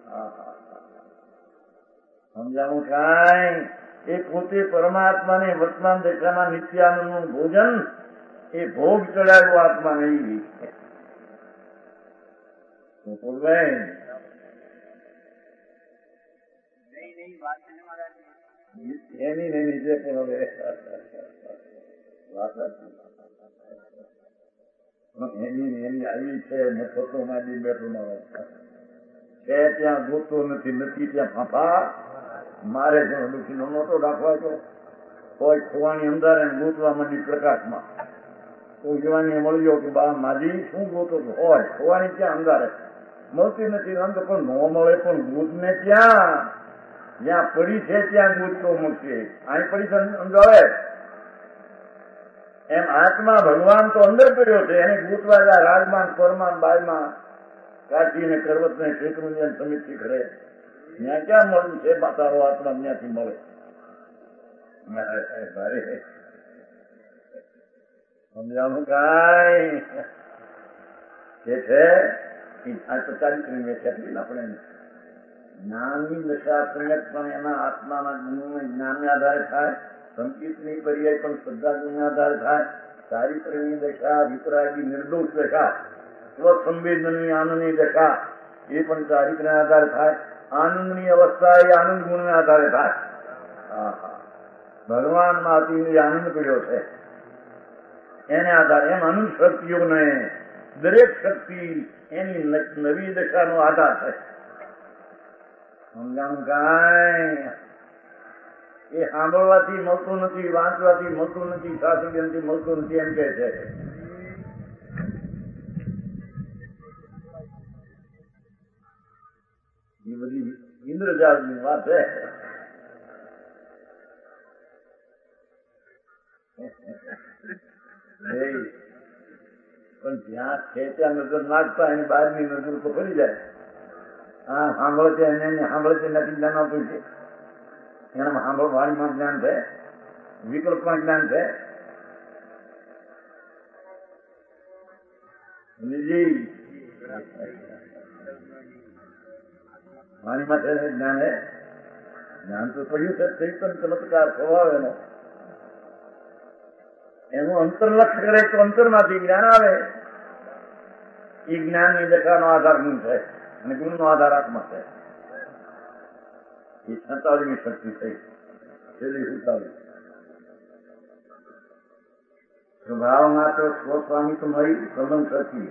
સમજાવું કાંઈ. એ પોતે પરમાત્માને વર્તમાન દશામાં નિત્યાનંદનું ભોજન એ ભોગ ચડાવ્યો આત્મા નહીં. એની ને નીચે પણ હવે એની આવી છે મફતોમાં બી બેઠો ન છે. ત્યાં ગોતો નથી, નથી ત્યાં ફાંફા મારે છે. દુઃખી નો નહોતો રાખવા તો કોઈ ખોવાની અંદર ગોતવા માંડી પ્રકાશમાં. કોઈ જવાની મળ્યો કે બા માજી શું ગોતો હોય ખોવાની ત્યાં અંધારે મળતી નથી. અંત પણ ન મળે પણ ગોતને ત્યાં જ્યાં પડી છે ત્યાં ગોતતો મળશે. અહીં પડી છે અંધારે. એમ આત્મા ભગવાન તો અંદર પડ્યો છે. એને ગોતવા જાય રાજમાન પરમાન બાયમાં કાચીને કરવતને શેત્રુંજન સમિતિ કરે ત્યાં ક્યાં મળ્યું છે તારો આત્મા ત્યાંથી મળે. સમજાવું કાંઈ જે છે આ તો ચારિત્રની વ્યાખ્યા આપણે જ્ઞાનની દશા સંગત પણ એના આત્માના ગુણોને જ્ઞાનને આધારે થાય. સંકિતની પર્યાય પણ શ્રદ્ધા ગુણને આધારે થાય. ચારિત્રની દશા વિતરાગી નિર્દોષ દશા, સ્વસંવેદનની આનંદની દશા એ પણ ચારિત્રને આધારે થાય. આનંદની અવસ્થા એ આનંદ ગુણને આધારે થાય. ભગવાનમાં અતિ આનંદ પીડ્યો છે એને આધારે. એમ અનંત શક્તિઓને દરેક શક્તિ એની નવી દશાનો આધાર છે. સમજાણું કાંઈ. એ સાંભળવાથી મળતું નથી, વાંચવાથી મળતું નથી, શાસ્ત્રજ્ઞાનથી મળતું નથી એમ કે છે. એ બધી ઇન્દ્રજાળની વાત છે. પણ જ્યાં છે ત્યાં નજર નાખતા એની બહારની નજર તો ફરી જાય. હા સાંભળે છે એને સાંભળે છે નથી જ્ઞાન આપવું છે. એનામાં સાંભળવાણીમાં જ્ઞાન છે, વિકલ્પમાં જ્ઞાન છે. વાણીમાં છે જ્ઞાન હે. જ્ઞાન તો પડ્યું છે ચૈતન ચમત્કાર સ્વભાવ એનો. એનું અંતરલક્ષ કરે તો અંતરમાંથી જ્ઞાન આવે. એ જ્ઞાનની દશાનો આધાર ગુણ છે અને ગુણનો આધાર આત્મા છે. એ 47મી શક્તિ થઈ. છેલ્લી 47. સ્વભાવ માત્ર સ્વસ્વામી તો મળી સંબંધ શક્તિ.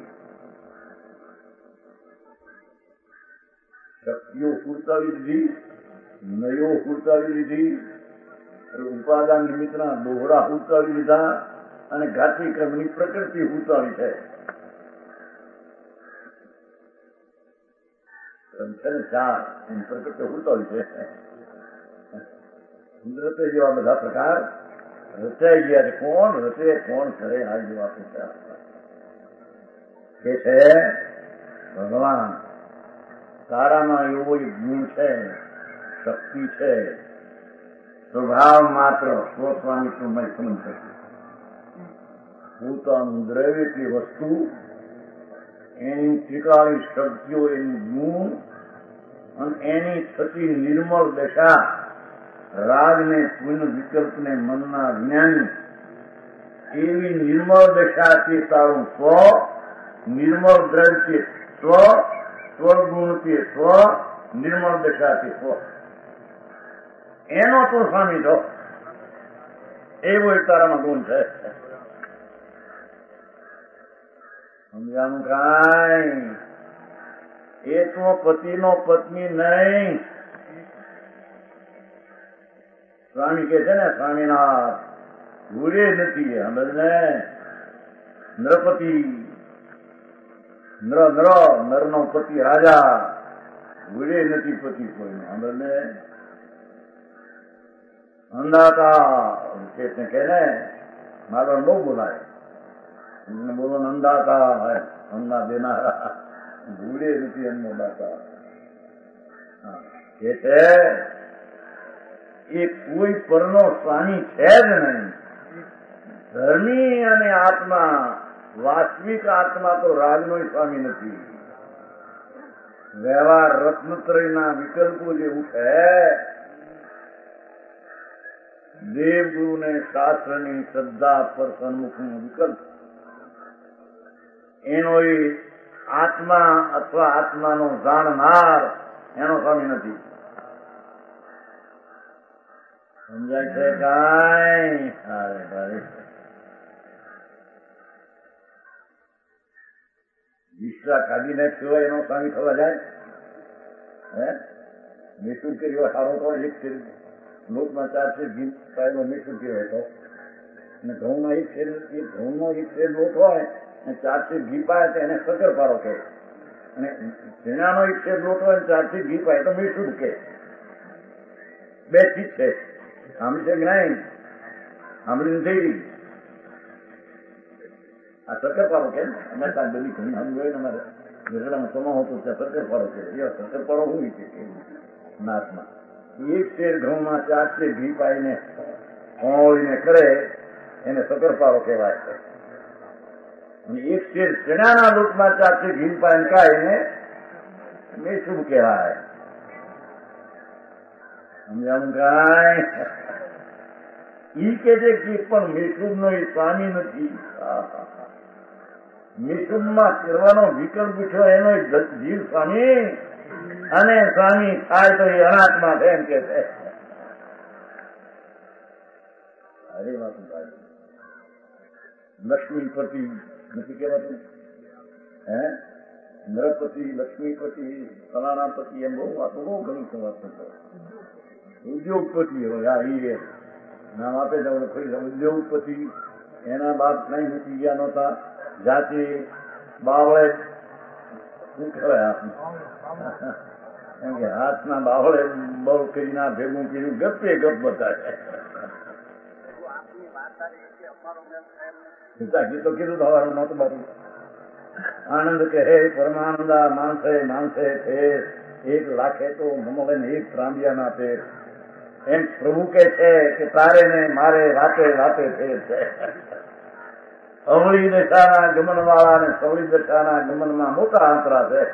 શક્તિઓ 47 દીધી નયો ઉતારી લીધી, ઉપાદાન નિમિત્તના દોહરા ઉતારી લીધા અને ઘાતી કર્મની પ્રકૃતિ ઉતારી છે. ચાર પ્રકૃતિ ઉતારી છે. કુદરતે જેવા બધા પ્રકાર રચાઈ ગયા છે. કોણ રચે કોણ કરે આ જેવા પ્રકાર કે છે. ભગવાન તારામાં એવો એક ગુણ છે, શક્તિ છે, સ્વભાવ માત્ર સ્વસ્વામિત્વમય સમજ છે. પોતાનું દ્રવ્યની વસ્તુ, એની ત્રિકાળી શક્તિઓ, એની ગુણ અને એની થતી નિર્મળ દશા, રાગને પુણ્ય વિકલ્પને મનના જ્ઞાની એવી નિર્મળ દશા તે તારું સ્વ, નિર્મળ દ્રવ્ય તે સ્વ, સ્વગુણ તે સ્વ, નિર્મળ દશા તે સ્વ. એનો તો સ્વામી છો, એવો એક તારામાં ગુણ છે. સમજાનું કાંઈ? એ તો પતિનો પત્ની નહીં. સ્વામી કે છે ને, સ્વામીનાથ ભૂલે નથી સમજને. નરપતિ, નરનો પતિ રાજા, ભૂલે નથી પતિ કોઈનો સમજને. અંદાતા કે ને મારો બહુ બોલાય, બોલો અંદાતા અંદા દેનારા, ભૂલે નથી એમનો દાતા. કે છે એ કોઈ પરનો સ્વામી છે જ નહીં. ધર્મી અને આત્મા, વાસ્તવિક આત્મા તો રાજનો સ્વામી નથી. વ્યવહાર રત્નત્રયના વિકલ્પો જે ઉઠે, દેવગુરુ ને શાસ્ત્રની શ્રદ્ધા પર સન્મુખનો વિકલ્પ, એનો એ આત્મા અથવા આત્માનો જાણનાર એનો સ્વામી નથી. સમજાય છે કાંઈ? અરે ભાઈ, વિશ્વા કાઢી નાખ્યો એનો સ્વામી થવા જાય? મેસુર કર્યો સારો તો એક લોકમાં 4 ઘી પાયેલો મેસુર કર્યો હતો, અને ઘઉંમાં ઘઉંનો એક શેર લોટ હોય અને 4 ઘી પાય તો એને શક્કરપારો કહે, અને ઝીણાનો એક શેર લોટ હોય અને 4 ઘી પાય તો મેસુર કહે. બે ચીજ છે. સાંભળી છે કે નહીં? સાંભળી નથી. આ શક્કરપારો કેમ? અમે ત્યાં બધી ઘણી સાંભળી હોય ને, અમારે ગુજરાતમાં સમા હતો ત્યાં શક્કરપારો કે શક્કરપારો શું છે નાથમાં? એક શેર ઘઉંમાં 4 શેર ઘી પાઈને ઓળીને કરે એને શક્કરપારો કહેવાય છે. અને એક શેર ચણાના લોટમાં 4 શેર ઘી પાઈને કાઢીને મેસુબ કહેવાય. સમજાવું કાંઈ? ઈ કે છે કે પણ મેસુબ નો એ સ્વામી નથી. મેસુબમાં કરવાનો વિકલ્પ ઉઠ્યો એનો જીવ સ્વામી, અને સ્વામી થાય તો એ અનાત્મા છે એમ કે છે. અરે વાત લક્ષ્મીપતિ નથી કહેવાતું? નરપતિ, લક્ષ્મીપતિ, ફલાણાપતિ એમ બહુ વાતો બહુ ઘણી વાત છે. ઉદ્યોગપતિ હોય એ નામ આપે છે. ઉદ્યોગપતિ એના બાપ કઈ મૂકી ગયા નહોતા, જાતિ બાવળે શું કહેવાય એમ કે હાથના બાવળે બહુ કરીને ભેગું કર્યું, ગપે ગપ બતાવે. ગીતો કીધું તો હવાનું નહોતું બાતું. આનંદ કે હે પરમાનંદા માનસે માનસે ફેર, 1 લાખે તો મમલે ને 1 ત્રાંબિયાના ફેર. એમ પ્રભુ કે છે કે તારે ને મારે રાતે રાતે ફેર છે. અવળી દશાના ગમન વાળા અને સવળી દશાના ગમનમાં મોટા આંતરા છે.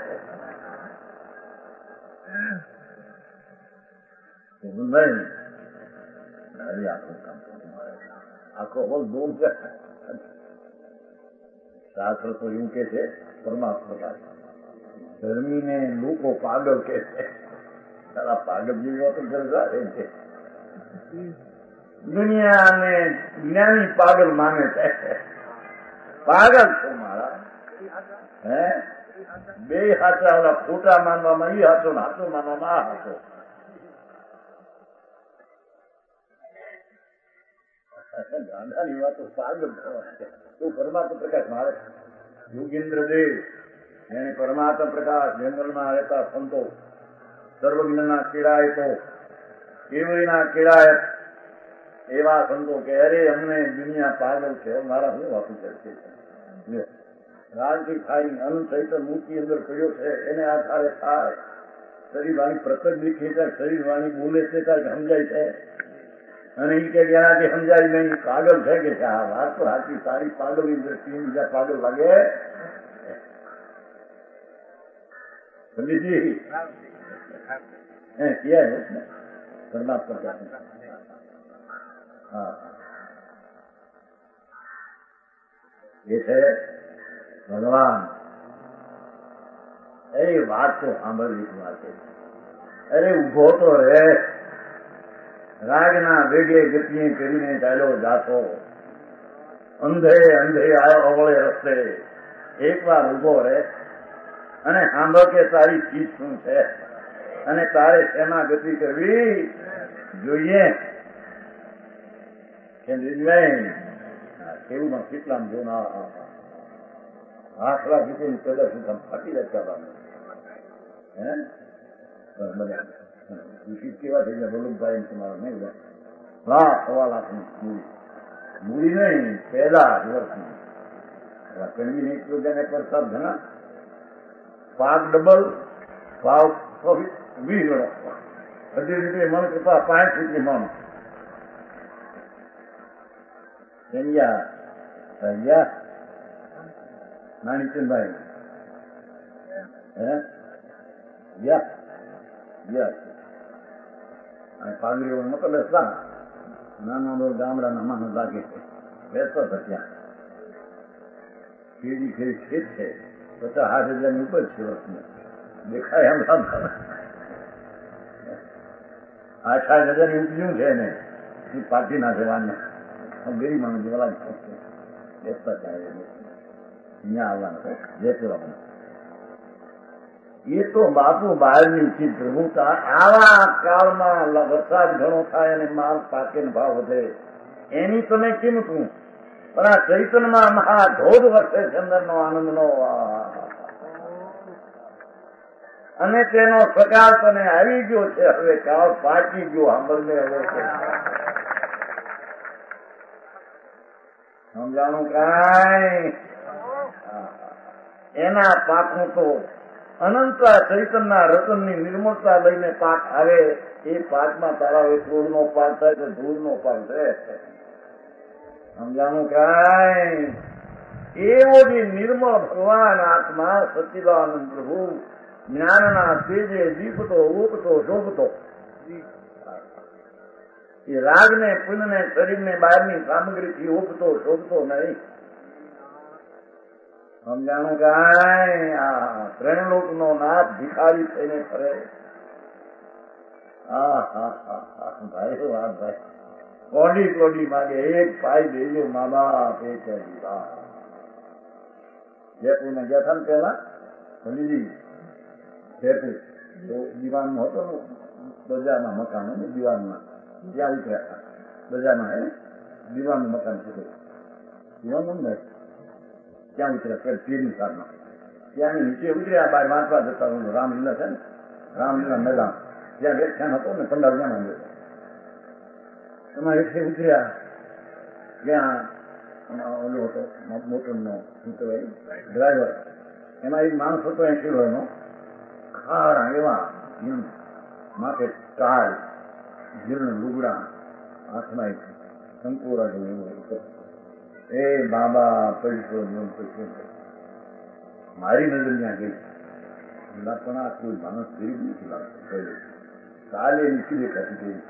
આખો હોલ દૂર છે. શાસ્ત્ર તો એવું કે છે પરમાત્મા ધર્મીને લોકો પાગલ કે છે. તારા પાગલ જેવી વાત ગરજા છે. દુનિયાને જ્ઞાની પાગલ માને છે. પાગલ છો મારા. બે હાચા ઓલા ખોટા માનવામાં એ હાચો ને હાચો માનવામાં આ હાચો. ગાંડાની વાતો પાગલ તું પરમાત્મા પ્રકાશ મારે યોગેન્દ્ર દેવ એને પરમાત્મા પ્રકાશ જંગલમાં રહેતા સંતો સર્વજ્ઞના કેળાય તો કેવળીના કેળાય એવા સંતો કે અરે અમને દુનિયા પાગલ છે મારા શું વાતું કરશે રાજથી ખાઈ અનંત ચૈતન્ય મૂર્તિ અંદર પડ્યો છે એને આધારે થાય શરીર વાણી પ્રકટ દેખે ત્યારે શરીર વાણી બોલે છે ત્યારે સમજાય છે અને એ કે એનાથી સમજાય નહીં પાગલ છે કે આ વાત તો સાચી તારી પાગલની દ્રષ્ટિએ બીજા પાગલ લાગે સમજી किया है उसने परमात्मा का हाँ ये है भगवान अरे बात तो સાંભળવી વાત અરે ઉભો તો રે રાજના વેગે ગતિએ કરીને ચાલ્યો જાતો અંધે અંધે આવ્યો અવળે રસ્તે એક વાર ઉભો રે અને સાંભળ કે તારી ચીજ શું છે અને તારે શેમાં ગતિ કરવી જોઈએ કે કેવું કેટલામ જોના આખલા જીતું કદાચ શું ફાટી જતા હે મજા કેવા થઈ ગયા વલ્લભભાઈ તમારા નહીં હા 1.5 લાખની મૂડી નહીં પહેલા વર્ષની કણવી એક પ્રસ્તાવ ઘણા પાક ડબલ ભાવ 20 ગણો 18 રૂપિયા મણ કરતા 5 રૂપિયા મણ સમજ્યા નાનીચંદભાઈ હે પાઘડીઓ નતો બેસતા નાના ગામડાના માણસ લાગે છે બેસતો હતો ત્યાં ફેરી ફેરી ખેત છે 50,000 ની ઉપર છે વર્ષની દેખાય એમ 8,000 ની ઉપજ્યું છે ને એ પાર્ટી ના જવાના ગરીબ માણસ જેવા બેસતા ત્યાં અહીંયા આવવાના જયપુર આવવાના એ તો બાપુ બહારની ચીજ પ્રભુતા આવા કાળમાં વરસાદ ઘણો થાય અને માલ પાકે ને ભાવ વધે એની તમે કિંમતું પણ આ ચૈતનમાં મહા ધોધ વરસે ચંદરનો આનંદનો અને તેનો સકાળ તને આવી ગયો છે હવે કાળ પાકી ગયો સાંભળને હવે છે સમજાણું કાંઈ એના પાકનું તો અનંત ચૈતનના રતનની નિર્મળતા લઈને પાક આવે એ પાકમાં તારા હવે ક્રોધનો પાક થાય તો ધૂળનો પાક થાય સમજાણું કાંઈ એવો જે નિર્મળ ભગવાન આત્મા સચ્ચિદાનંદ પ્રભુ જ્ઞાનના તેજે દીપતો ઉગતો શોભતો એ રાગને પુણ્યને શરીરને બહારની સામગ્રીથી ઉગતો શોભતો નહીં સમજાણું કાંઈ આ ત્રણલોક નો નાથ ભિખારી થઈને ફરે ભાઈ વાત ભાઈ કોડી કોડી માગે એક ભાઈ દેજો મા બાપ એક જયપુર ને ગયા હતા ને પેલા સમજી જયપુર દીવાનમાં હતો બજારમાં મકાન ને દીવાનમાં ત્યાં ઉતર્યા બજારમાં હે દીવાનું મકાન છે દીવાનું ને ત્યાં ઉતર્યા પીરની સારમાં ત્યાંની નીચે ઉતર્યા બહાર વાંચવા જતા રામલીલા છે ને રામલીલા મેદાન જ્યાં વ્યાખ્યાન હતો ને પંડાલ ત્યાં માંડ્યો એમાં એટલે ઉતર્યા ત્યાં ઓલો હતો મોટરનો શું કહેવાય ડ્રાઈવર એમાં એક માણસ હતો 80 વર્ષનો ખારા એવા માથે ટાળ જીર્ણ લુગડા હાથમાં એક શંકોરા જેવું એવું એ બાબા પૈસો મારી નજર ત્યાં ગઈ પણ આ કોઈ માણસ ગરીબ નથી લાગતો કાલે નીકળી કાઢી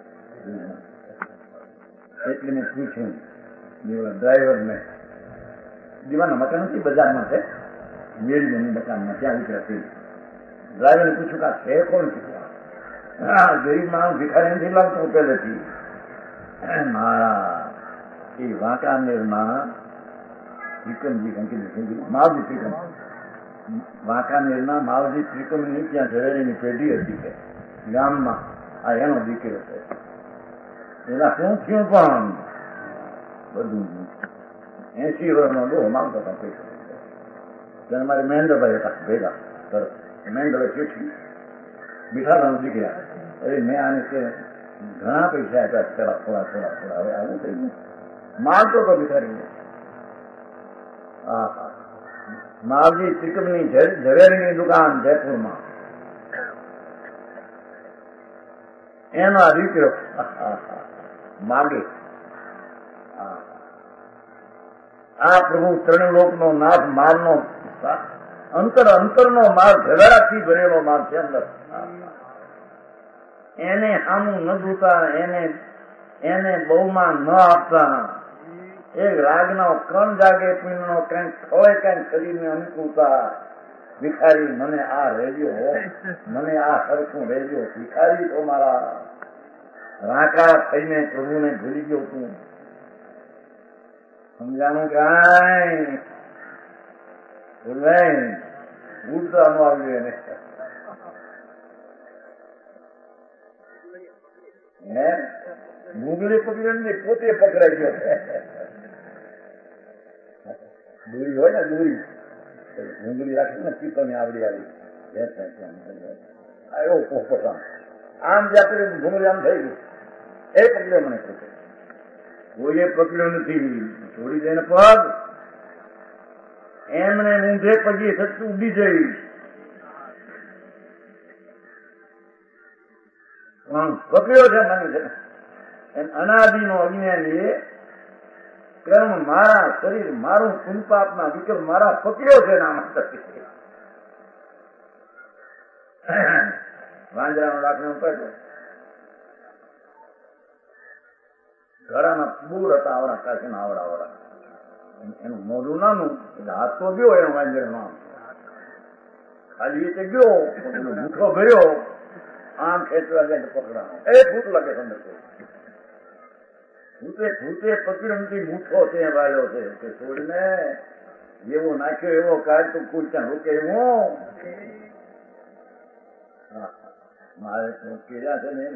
એટલે મેં પૂછ્યું ડ્રાઈવરને દીવાના મકાન નથી બજારમાં છે મેળવીને મકાનમાં ત્યાં ઉતર્યા છે ડ્રાઈવરને પૂછ્યું કે આ છે કોણ છે હા ગરીબ માણસ ભિખારી નથી લાગતો પહેલેથી મારા એ વાંકાનેરમાં ત્રિકમજી માવજી ત્રિકમ વાંકાનેરના માવજી ત્રિકમની ત્યાં ઝવેરીની પેઢી હતી કે ગામમાં આ એનો દીકરો છે એના શું થયું પણ બધું 80 વર્ષનો ડોહો માંગતો હતા પૈસા. ત્યારે મારી મહેન્દ્રભાઈ હતા ભેગા તરફ. મહેન્દ્રભાઈ ચીઠી મીઠાભાઈ દીકરા. અરે મેં આને કે ઘણા પૈસા આપ્યા પેલા થોડા. હવે આવું થઈ ગયું. મારતો તો ભિખારીને. હા, માવજી ચિકમની ઝવેરીની દુકાન જયપુરમાં. એનો આ દીકરો માગે. આ પ્રભુ ત્રણલોકનો નાથ મારનો અંતરનો માર ઝઘડાથી ભરેલો માર છે અંદર. એને સામું ન જોતા, એને બહુમાન ન આપતા, એક રાગનો કણ જાગે પીણનો કઈક ખોળે કઈક શરીરને અનુકૂળતા. ભિખારી મને આ રેજો હો, મને આ સરખું રેજો. ભિખારી તો મારા રાકા થઈને પ્રભુને ભૂલી ગયો તું. સમજાણું કાંઈ ઉડતા ન આવ્યું એને. મુગલી પકડી પોતે પકડાઈ ગયો. દૂરી હોય ને દૂરી, મુગલી રાખી ને પીતળની આવડી આવ્યો પોપટ આમ જ્યાં ઘુમરી આમ થઈ ગયું. એ પકડ્યો મને પોતે. કોઈએ પકડ્યો નથી. છોડી દઈને પગ એમને ઊંધે પગે સચ્ચું ઉડી જઈ. પકડ્યો છે મને છે એમ અનાદિનો અજ્ઞાની કર્મ મારા શરીર મારું પુનપાપના વિકલ્પ મારા પકડ્યો છે નામ વાંજરાનો દાખલો પડ્યો. ઘડાના બૂર હતા આવડા કાશીના આવડા. એનું મોઢું નાનું એટલે હાથ તો ગયો એનો વાંજરાનો આમ ખાલી રીતે ગયો મૂઠો ભર્યો આમ ખેંચવા જાય પકડાનો એ ભૂત લાગે તમને. ભૂતે પકડ્યો નથી મૂઠો ત્યાં વાળ્યો છે કે છોડીને એવો નાખ્યો એવો કાઢ તું કુલ ત્યાં રોકે એવો. મારે તો કેર્યા છે ને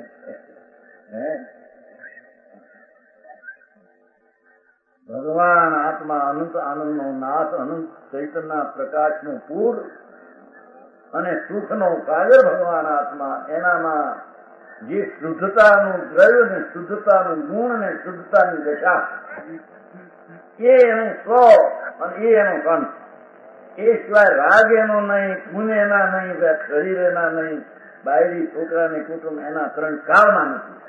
ભગવાન આત્મા અનંત આનંદનો નાથ, અનંત ચૈતન્ય પ્રકાશનું પૂર અને સુખનો સાગર ભગવાન આત્મા. એનામાં જે શુદ્ધતાનું દ્રવ્ય ને શુદ્ધતાનું ગુણ ને શુદ્ધતાની દશા એ એનું સ્વ અને એ એનું કંઠ. એ સિવાય રાગ એનો નહીં, પુણ્ય એના નહીં, શરીર એના નહીં, બાયરી છોકરાની કુટુંબ એના ત્રણ કાળમાં નથી.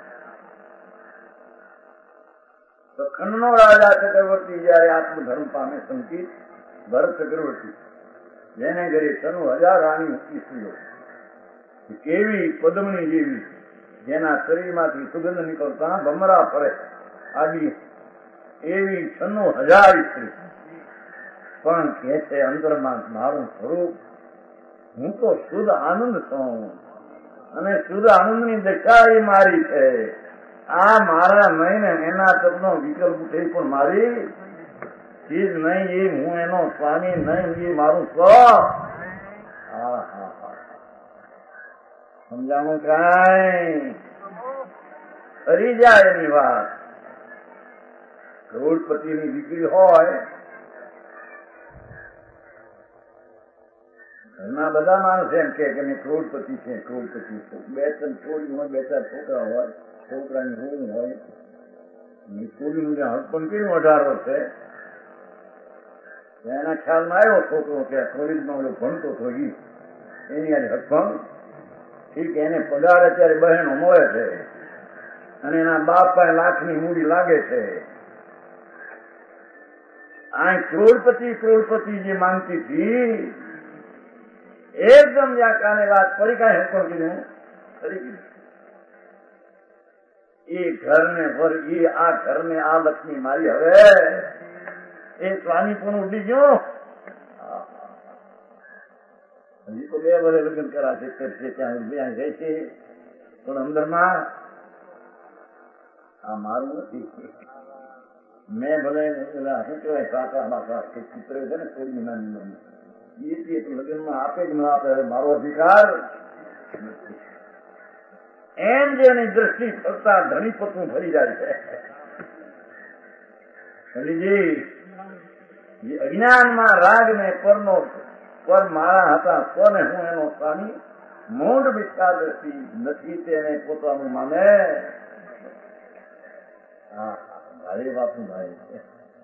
તો ખંડનો રાજા ચક્રવર્તી જયારે આત્મધર્મ પામે સંકિત ભરત ચક્રવર્તી જેને ઘરે 96,000 રાણી સ્ત્રીઓ કેવી પદ્મણી જેવી જેના શરીરમાંથી સુગંધ નીકળતા ભમરા ફરે આદિ એવી 96,000 સ્ત્રી પણ કે છે અંદરમાં મારું સ્વરૂપ હું તો શુદ્ધ આનંદ છું અને શુદ્ધ આનંદની દશા એ મારી છે. આ મારા નહીં ને એના તરફનો વિકલ્પ ઉઠે પણ મારી ચીજ નહીં. એ હું એનો સ્વામી નહીં, એ મારું સ્વ. સમજાણું કાંઈ કરી જાય એની વાત. કરોડપતિની દીકરી હોય, ઘરના બધા માણસ એમ કે મેં કરોડપતિ છે. બે ત્રણ છોડી હોય, બે ચાર છોકરા હોય, છોકરાની રૂમ હોય, છોડીનું જે હસબન્ડ કર્યું 18 વર્ષે એના ખ્યાલમાં આવ્યો છોકરો કે કોલેજમાં ભણતો હતો એની આજે હસબન્ડ ઠીક એને પગાર અત્યારે બહેનો મળે છે અને એના બાપ પાસે લાખની મૂડી લાગે છે. આ કરોડપતિ જે માંગતી હતી એકદમ જ્યાં કાને વાત પડી કાંઈ હસબન્ડ કીધું કરી ગયું. એ ઘરને ભર આ ઘરને આ લક્ષ્મી મારી હવે એ સ્વામી પણ ઉડી ગયો. હજી તો 2 વર્ષ લગ્ન કરાશે ત્યાં જાય છે પણ અંદરમાં આ મારું નથી. મેં ભલે શું કહેવાય સાકરા બાકરા ચિત્ર છે ને થોડી નાની એ લગ્નમાં આપે જ ન આપે મારો અધિકાર એમ જેની દ્રષ્ટિ ફરતા ધણીપતું ફરી જાય છે. હરીજી એ અજ્ઞાનમાં રાગ ને પરનો પર મારા હતા કોને હું એનો સ્વામી મૂળ વિચાર દ્રષ્ટિ નથી તેને પોતાનું માને. હા ભારે બાપુ ભાઈ છે.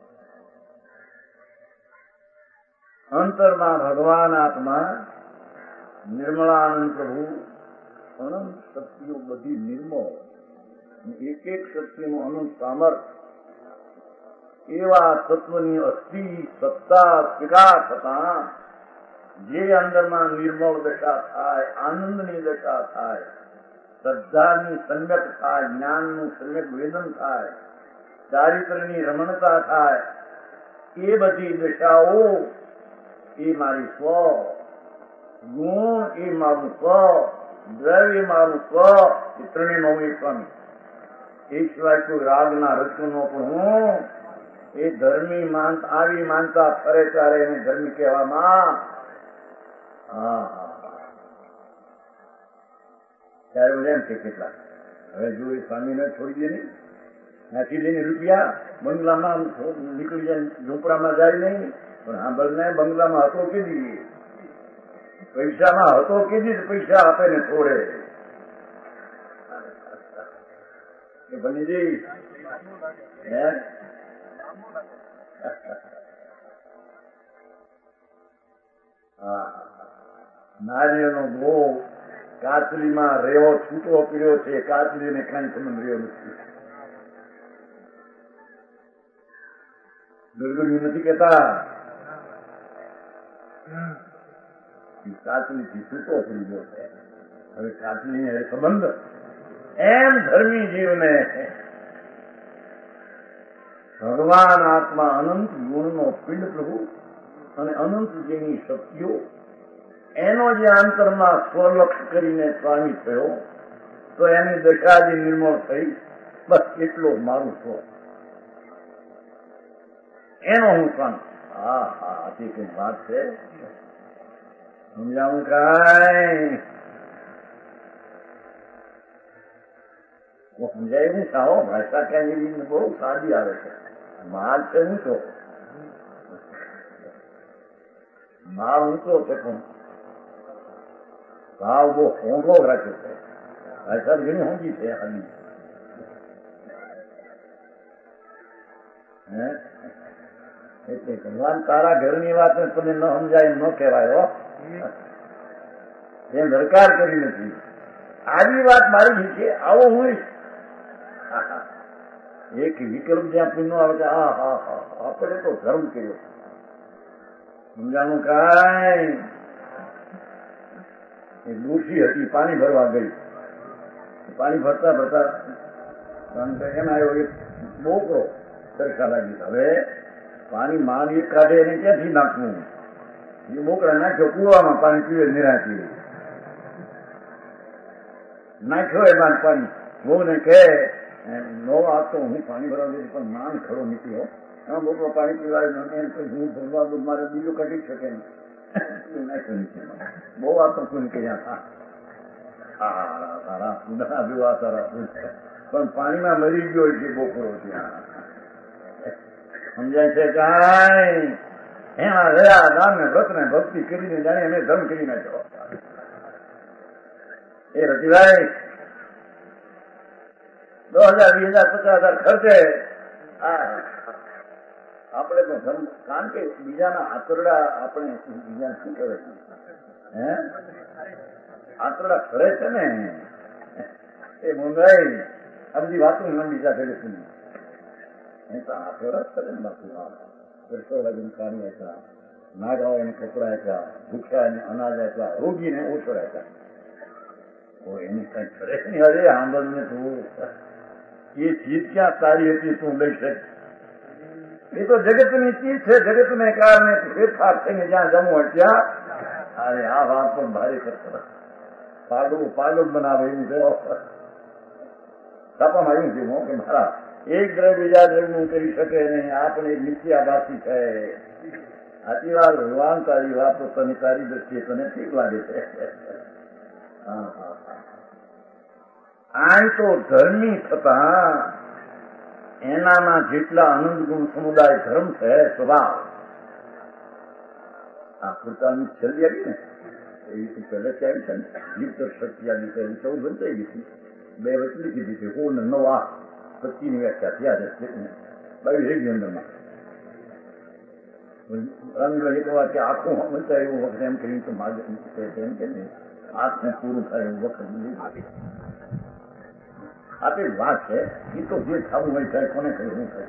અંતરમાં ભગવાન આત્મા નિર્મળાનંદ પ્રભુ અનંત શક્તિઓ બધી નિર્મળ એક એક શક્તિનું અનંત સામર્થ્ય એવા તત્વની અસ્થિ સત્તા સ્વીકાર થતા જે અંદરમાં નિર્મળ દશા થાય, આનંદની દશા થાય, શ્રદ્ધાની સમ્યક થાય, જ્ઞાનનું સમ્યક વેદન થાય, ચારિત્રની રમણતા થાય, એ બધી દશાઓ એ મારી સ્વ, ગુણ એ મારું સ્વ, દ્રવ્ય મારું સ્વ, એ ત્રણેયનો હું સ્વામી. એ સિવાય કોઈ રાગના રચનો પણ હું એ ધર્મી આવી માનતા ફરે ત્યારે એને ધર્મી કહેવામાં. ત્યારે હું એમ કે કેટલા હવે જો એ સ્વામીને છોડી દે નહીં, નાખી દે રૂપિયા બંગલામાં નીકળી જાય, ઝૂંપડામાં જાય નહીં, પણ સાંભળને બંગલામાં હતો કીધી, પૈસામાં હતો કીધી, પૈસા આપે ને છોડે. એ બનીજી નારીઓનો ગો કાચલીમાં રેવો છૂટો પીડ્યો છે, કાચલીને કઈ સંબંધ રહ્યો નથી. દુર્ગણ્યું નથી કેતા, કાચલી થી છૂટો પડી ગયો છે, હવે કાચલી સંબંધ. એમ ધર્મી જીવને ભગવાન આત્મા અનંત ગુણનો પિંડ પ્રભુ અને અનંત જેની શક્તિઓ એનો જે અંતરમાં સ્વલક્ષ કરીને સ્વામી થયો તો એની દશા જે નિર્મળ થઈ, બસ એટલો મારું સ્વ, એનો હું સ્વામી. હા હા તે કઈ વાત છે, સમજાવું કાંઈ સમજાય નહીં. સાવો ભાષા ક્યાં એવી બહુ સાદી આવે છે. માલ છે ઊંચો, માલ ઊંચો છે પણ ભાવ બહુ હોંગો રાખ્યો છે. ભાષા ઘણી હોંગી છે હાલી. એટલે ભગવાન તારા ઘરની વાત તને ન સમજાય ન કહેવાય. એમ દરકાર કરી નથી. આવી વાત મારી છે, આવો હું એક વિકલ્પ જ્યાં પુણ્ય આવે છે. હા હા હા આપણે તો ધર્મ કર્યો. સમજાનું કાંઈ એક ડોશી હતી, પાણી ભરવા ગઈ. પાણી ભરતા ભરતા એમ આવ્યો એક બોકરો તરસા લાગી. હવે પાણી માંડ એક કાઢે એને ક્યાંથી નાખવું? એ બોકરા નાખ્યો કુવામાં, પાણી પીવે નિરાશી નાખ્યો એ બાદ પાણી બહુ ને કે નો આપતો હું પાણી ભરવા દઈશ પણ માંડ ખરો નીકળ્યો. એમાં બોકરો પાણી પીવાય એમ હું ભરવા મારે બીજું કાઢી શકે નહીં. નાખ્યો નીચે બહુ આપતો કોઈ કહ્યા તારા સુધા જોવા તારા પણ પાણીમાં મરી ગયો છે બોકરો ત્યાં. સમજાય છે કાંઈ? એમાં રહ્યા દાન ને વ્રત ને ભક્તિ કરીને જાણે અમે ધર્મ કરી નાખ્યો. એ રતિભાઈ 10,000, 20,000, 50,000 ખર્ચે આપણે તો ધર્મ, કારણ કે બીજાના આતરડા આપણે બીજાને શું કરે છે? આતરડા કરે છે ને એ મોંઘાઈ આ બધી વાતો લંબી સાથે સુની એ તો આતરડા કરે ને બાપુ. વર્ષો લગન પાણી આપ્યા, નાગાઓ એને કપડા આપ્યા, ભૂખ્યા એને અનાજ આપ્યા, રોગીને ઓછો આપ્યા. એની કઈ કરે નહીં. અરે આંદોલન તું એ ચીજ ક્યાં સારી હતી તું લઈ શક? એ તો જગતની ચીજ છે, જગતને કારણે ફેરફાર થઈને જ્યાં જમવું હોય ત્યાં. અરે આ વાત પણ ભારે કરતા પાગલ બનાવે એવું છે. છાપામાં એવું થયું કે મારા એક દ્રવ્ય બીજા દ્રવ્યનું કરી શકે નહીં, આપણે એક મિથ્યાભાસી છે. આટલી વાર ભગવાન તારી વાત તો તને તારી દ્રષ્ટિએ તને ઠીક લાગે છે. આમ તો ધર્મી થતા એનામાં જેટલા અનંત ગુણ સમુદાય ધર્મ છે સ્વભાવ આ કૃતાની છેલ્લી આવી ને એ તો પહેલેથી આવી છે ને યુક્ત શક્તિ આવી છે 14 વંચાઈ ગઈ હતી 2 વચલી કીધી છે હું ને 9 આ 25ની વ્યાખ્યા થયા છે 22 રહી ગઈ અંદરમાં રંગ એક વાર કે આખું વંચાય એવું વખત એમ કરીને તો માગે એમ કે નહીં આખું પૂરું થાય એવું વખત આપે વાત છે એ તો જે થવું હોય થાય કોને કહ્યું શું થાય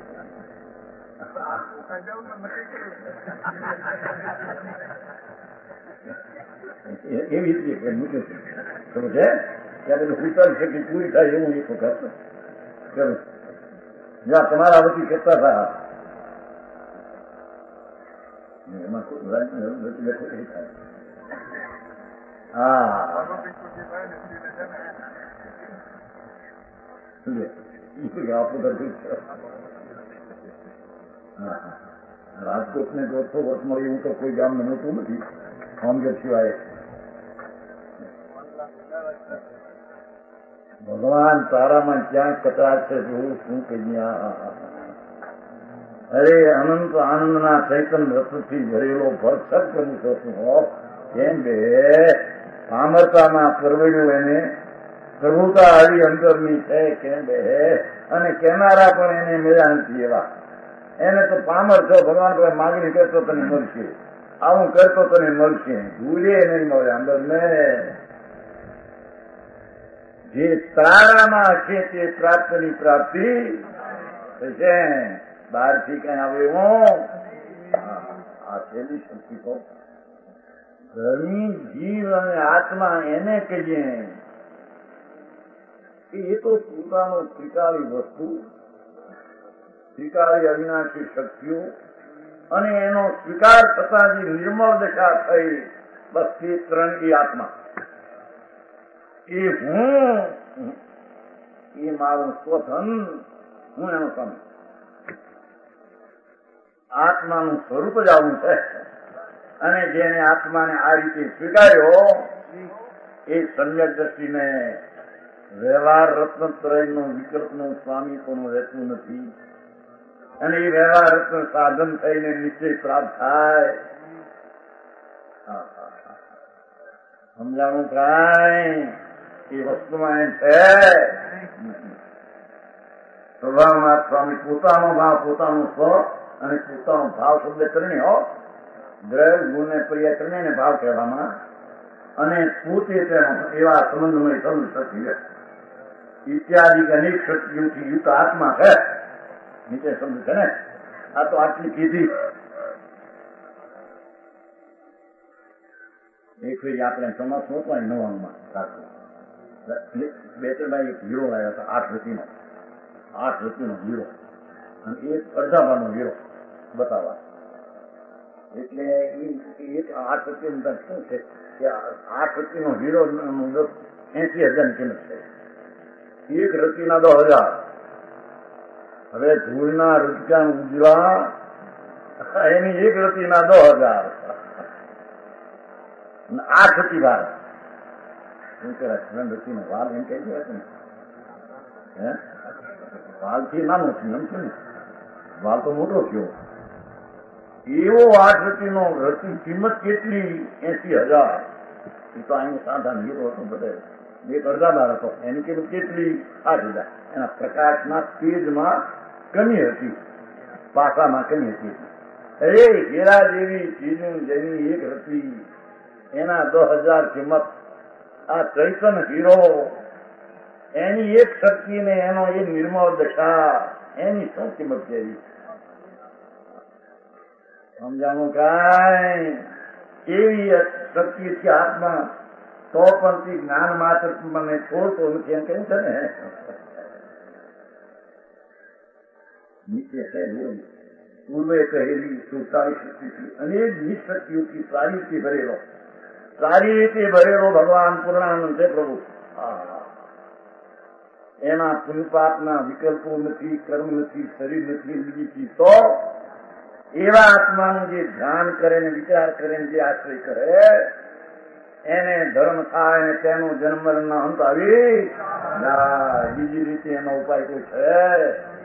એવી રીતે મૂકે છે સમજે ત્યાં બધું ઉતર છે કે પૂરી થાય એવું એક વખત ચલો જ્યાં તમારા વતી કહેતા હતા એમાં બેઠો એ થાય હા રાજકોટ ને ચોથો વર્ષ મળી એવું તો કોઈ ગામ નમતું નથી ખાનગર સિવાય ભગવાન તારામાં ક્યાં કચાશ છે જોવું શું કહીએ અરે અનંત આનંદના ચૈતન રથથી ભરેલો ભરસક કરું છું હો કેમ બે સામર્થામાં પરવડ્યું એને પ્રભુતા આવી અંતરની છે કેમ બે અને કેનારા પણ એને મેળા નથી એવા એને તો પામર છો ભગવાન કોઈ માગણી કરતો તને મળશે આવું કરતો તને મળશે ભૂલે નહીં મળે અંદર ને જે તારામાં છે તે પ્રાપ્તની પ્રાપ્તિ છે બહારથી કઈ આવે હું આ છેલ્લી શક્તિ તો ધર્મી જીવ અને આત્મા એને કહીએ કે એ તો પોતાનો ત્રિકાળી વસ્તુ ત્રિકાળી અવિનાશી શક્તિઓ અને એનો સ્વીકાર થતા જે નિર્મળ દશા થઈ બસ તે ત્રણ એ આત્મા એ હું એ મારું સ્વધન હું એનો સ્વામી આત્માનું સ્વરૂપ જ આવું છે અને જેને આત્માને આ રીતે સ્વીકાર્યો એ સમ્યક દ્રષ્ટિને વ્યવહાર રત્નત્રયનો વિકલ્પનો સ્વામી પણ રહેતું નથી અને એ વ્યવહાર રત્ન સાધન થઈને નિશ્ચય પ્રાપ્ત થાય સમજાણું કાંઈ એ વસ્તુમાં એમ છે સ્વભાવમાં સ્વામી પોતાનો ભાવ પોતાનું સ્વ અને પોતાનો ભાવ શબ્દ કરીને હો દ્રવ્ય ગુણ ને પ્રિય કરીને ભાવ કહેવામાં અને પોતે તેનો એવા સંબંધમય સમજ શક્તિ ઇત્યાદિ અનેક શક્તિઓથી યુક્ત આત્મા છે નીચે સમજ છે ને આ તો આટલી કીધી એક ફેરી આપણે સમાસ નહોતા 99 સાચું 2-3 એક હીરો આવ્યો હતો 8 રૂપિયાનો હીરો અને એક અડધાવાનો હીરો બતાવવા એટલે એ 8 રૂપિયાનું શું છે કે 8 રૂપિયાનો હીરો 80,000 કિંમત છે એક રતીના 10,000 હવે ધૂળના રૂપિયા ઉજવા એની એક રતીના 10,000 8 રતી બાર શું કહેવાય રતીનો વાલ એમ કહી દેવાય ને હે વાલથી નાનો થયો એમ છે ને વાલ તો મોટો થયો એવો 8 રતીનો રતી કિંમત કેટલી 80,000 એ તો અહીં સાધારણ હીરો હતો બધે એક અડધા બાર હતો એની કિંમત કેટલી 8,000 એના પ્રકાશના તેજમાં કમી હતી પાસામાં કમી હતી અરે હીરા જેવી ચીજનું જેની એક રતી એના 10,000 કિંમત આ ચૈતન હીરો એની એક શક્તિને એનો એ નિર્મળ દશા એની શું કિંમત કેવી સમજાણું કાંઈ એવી શક્તિ આત્મા તો પણ તે જ્ઞાન માત્ર મને છોડતો નથી એમ કેવું છે ને નીચે છે પૂર્વે કહેલી 47 શક્તિથી અનેક નિશક્તિઓથી સારી રીતે ભરેલો ભગવાન પૂર્ણાનંદ છે પ્રભુ એના પુણ્યપાપના વિકલ્પો નથી કર્મ નથી શરીર નથી બીજી ચીજ તો એવા આત્માનું જે ધ્યાન કરે ને વિચાર કરે ને જે આશ્રય કરે એને ધર્મ થાય ને તેનો જન્મ મરણનો અંત આવી બીજી રીતે એનો ઉપાય કોઈ છે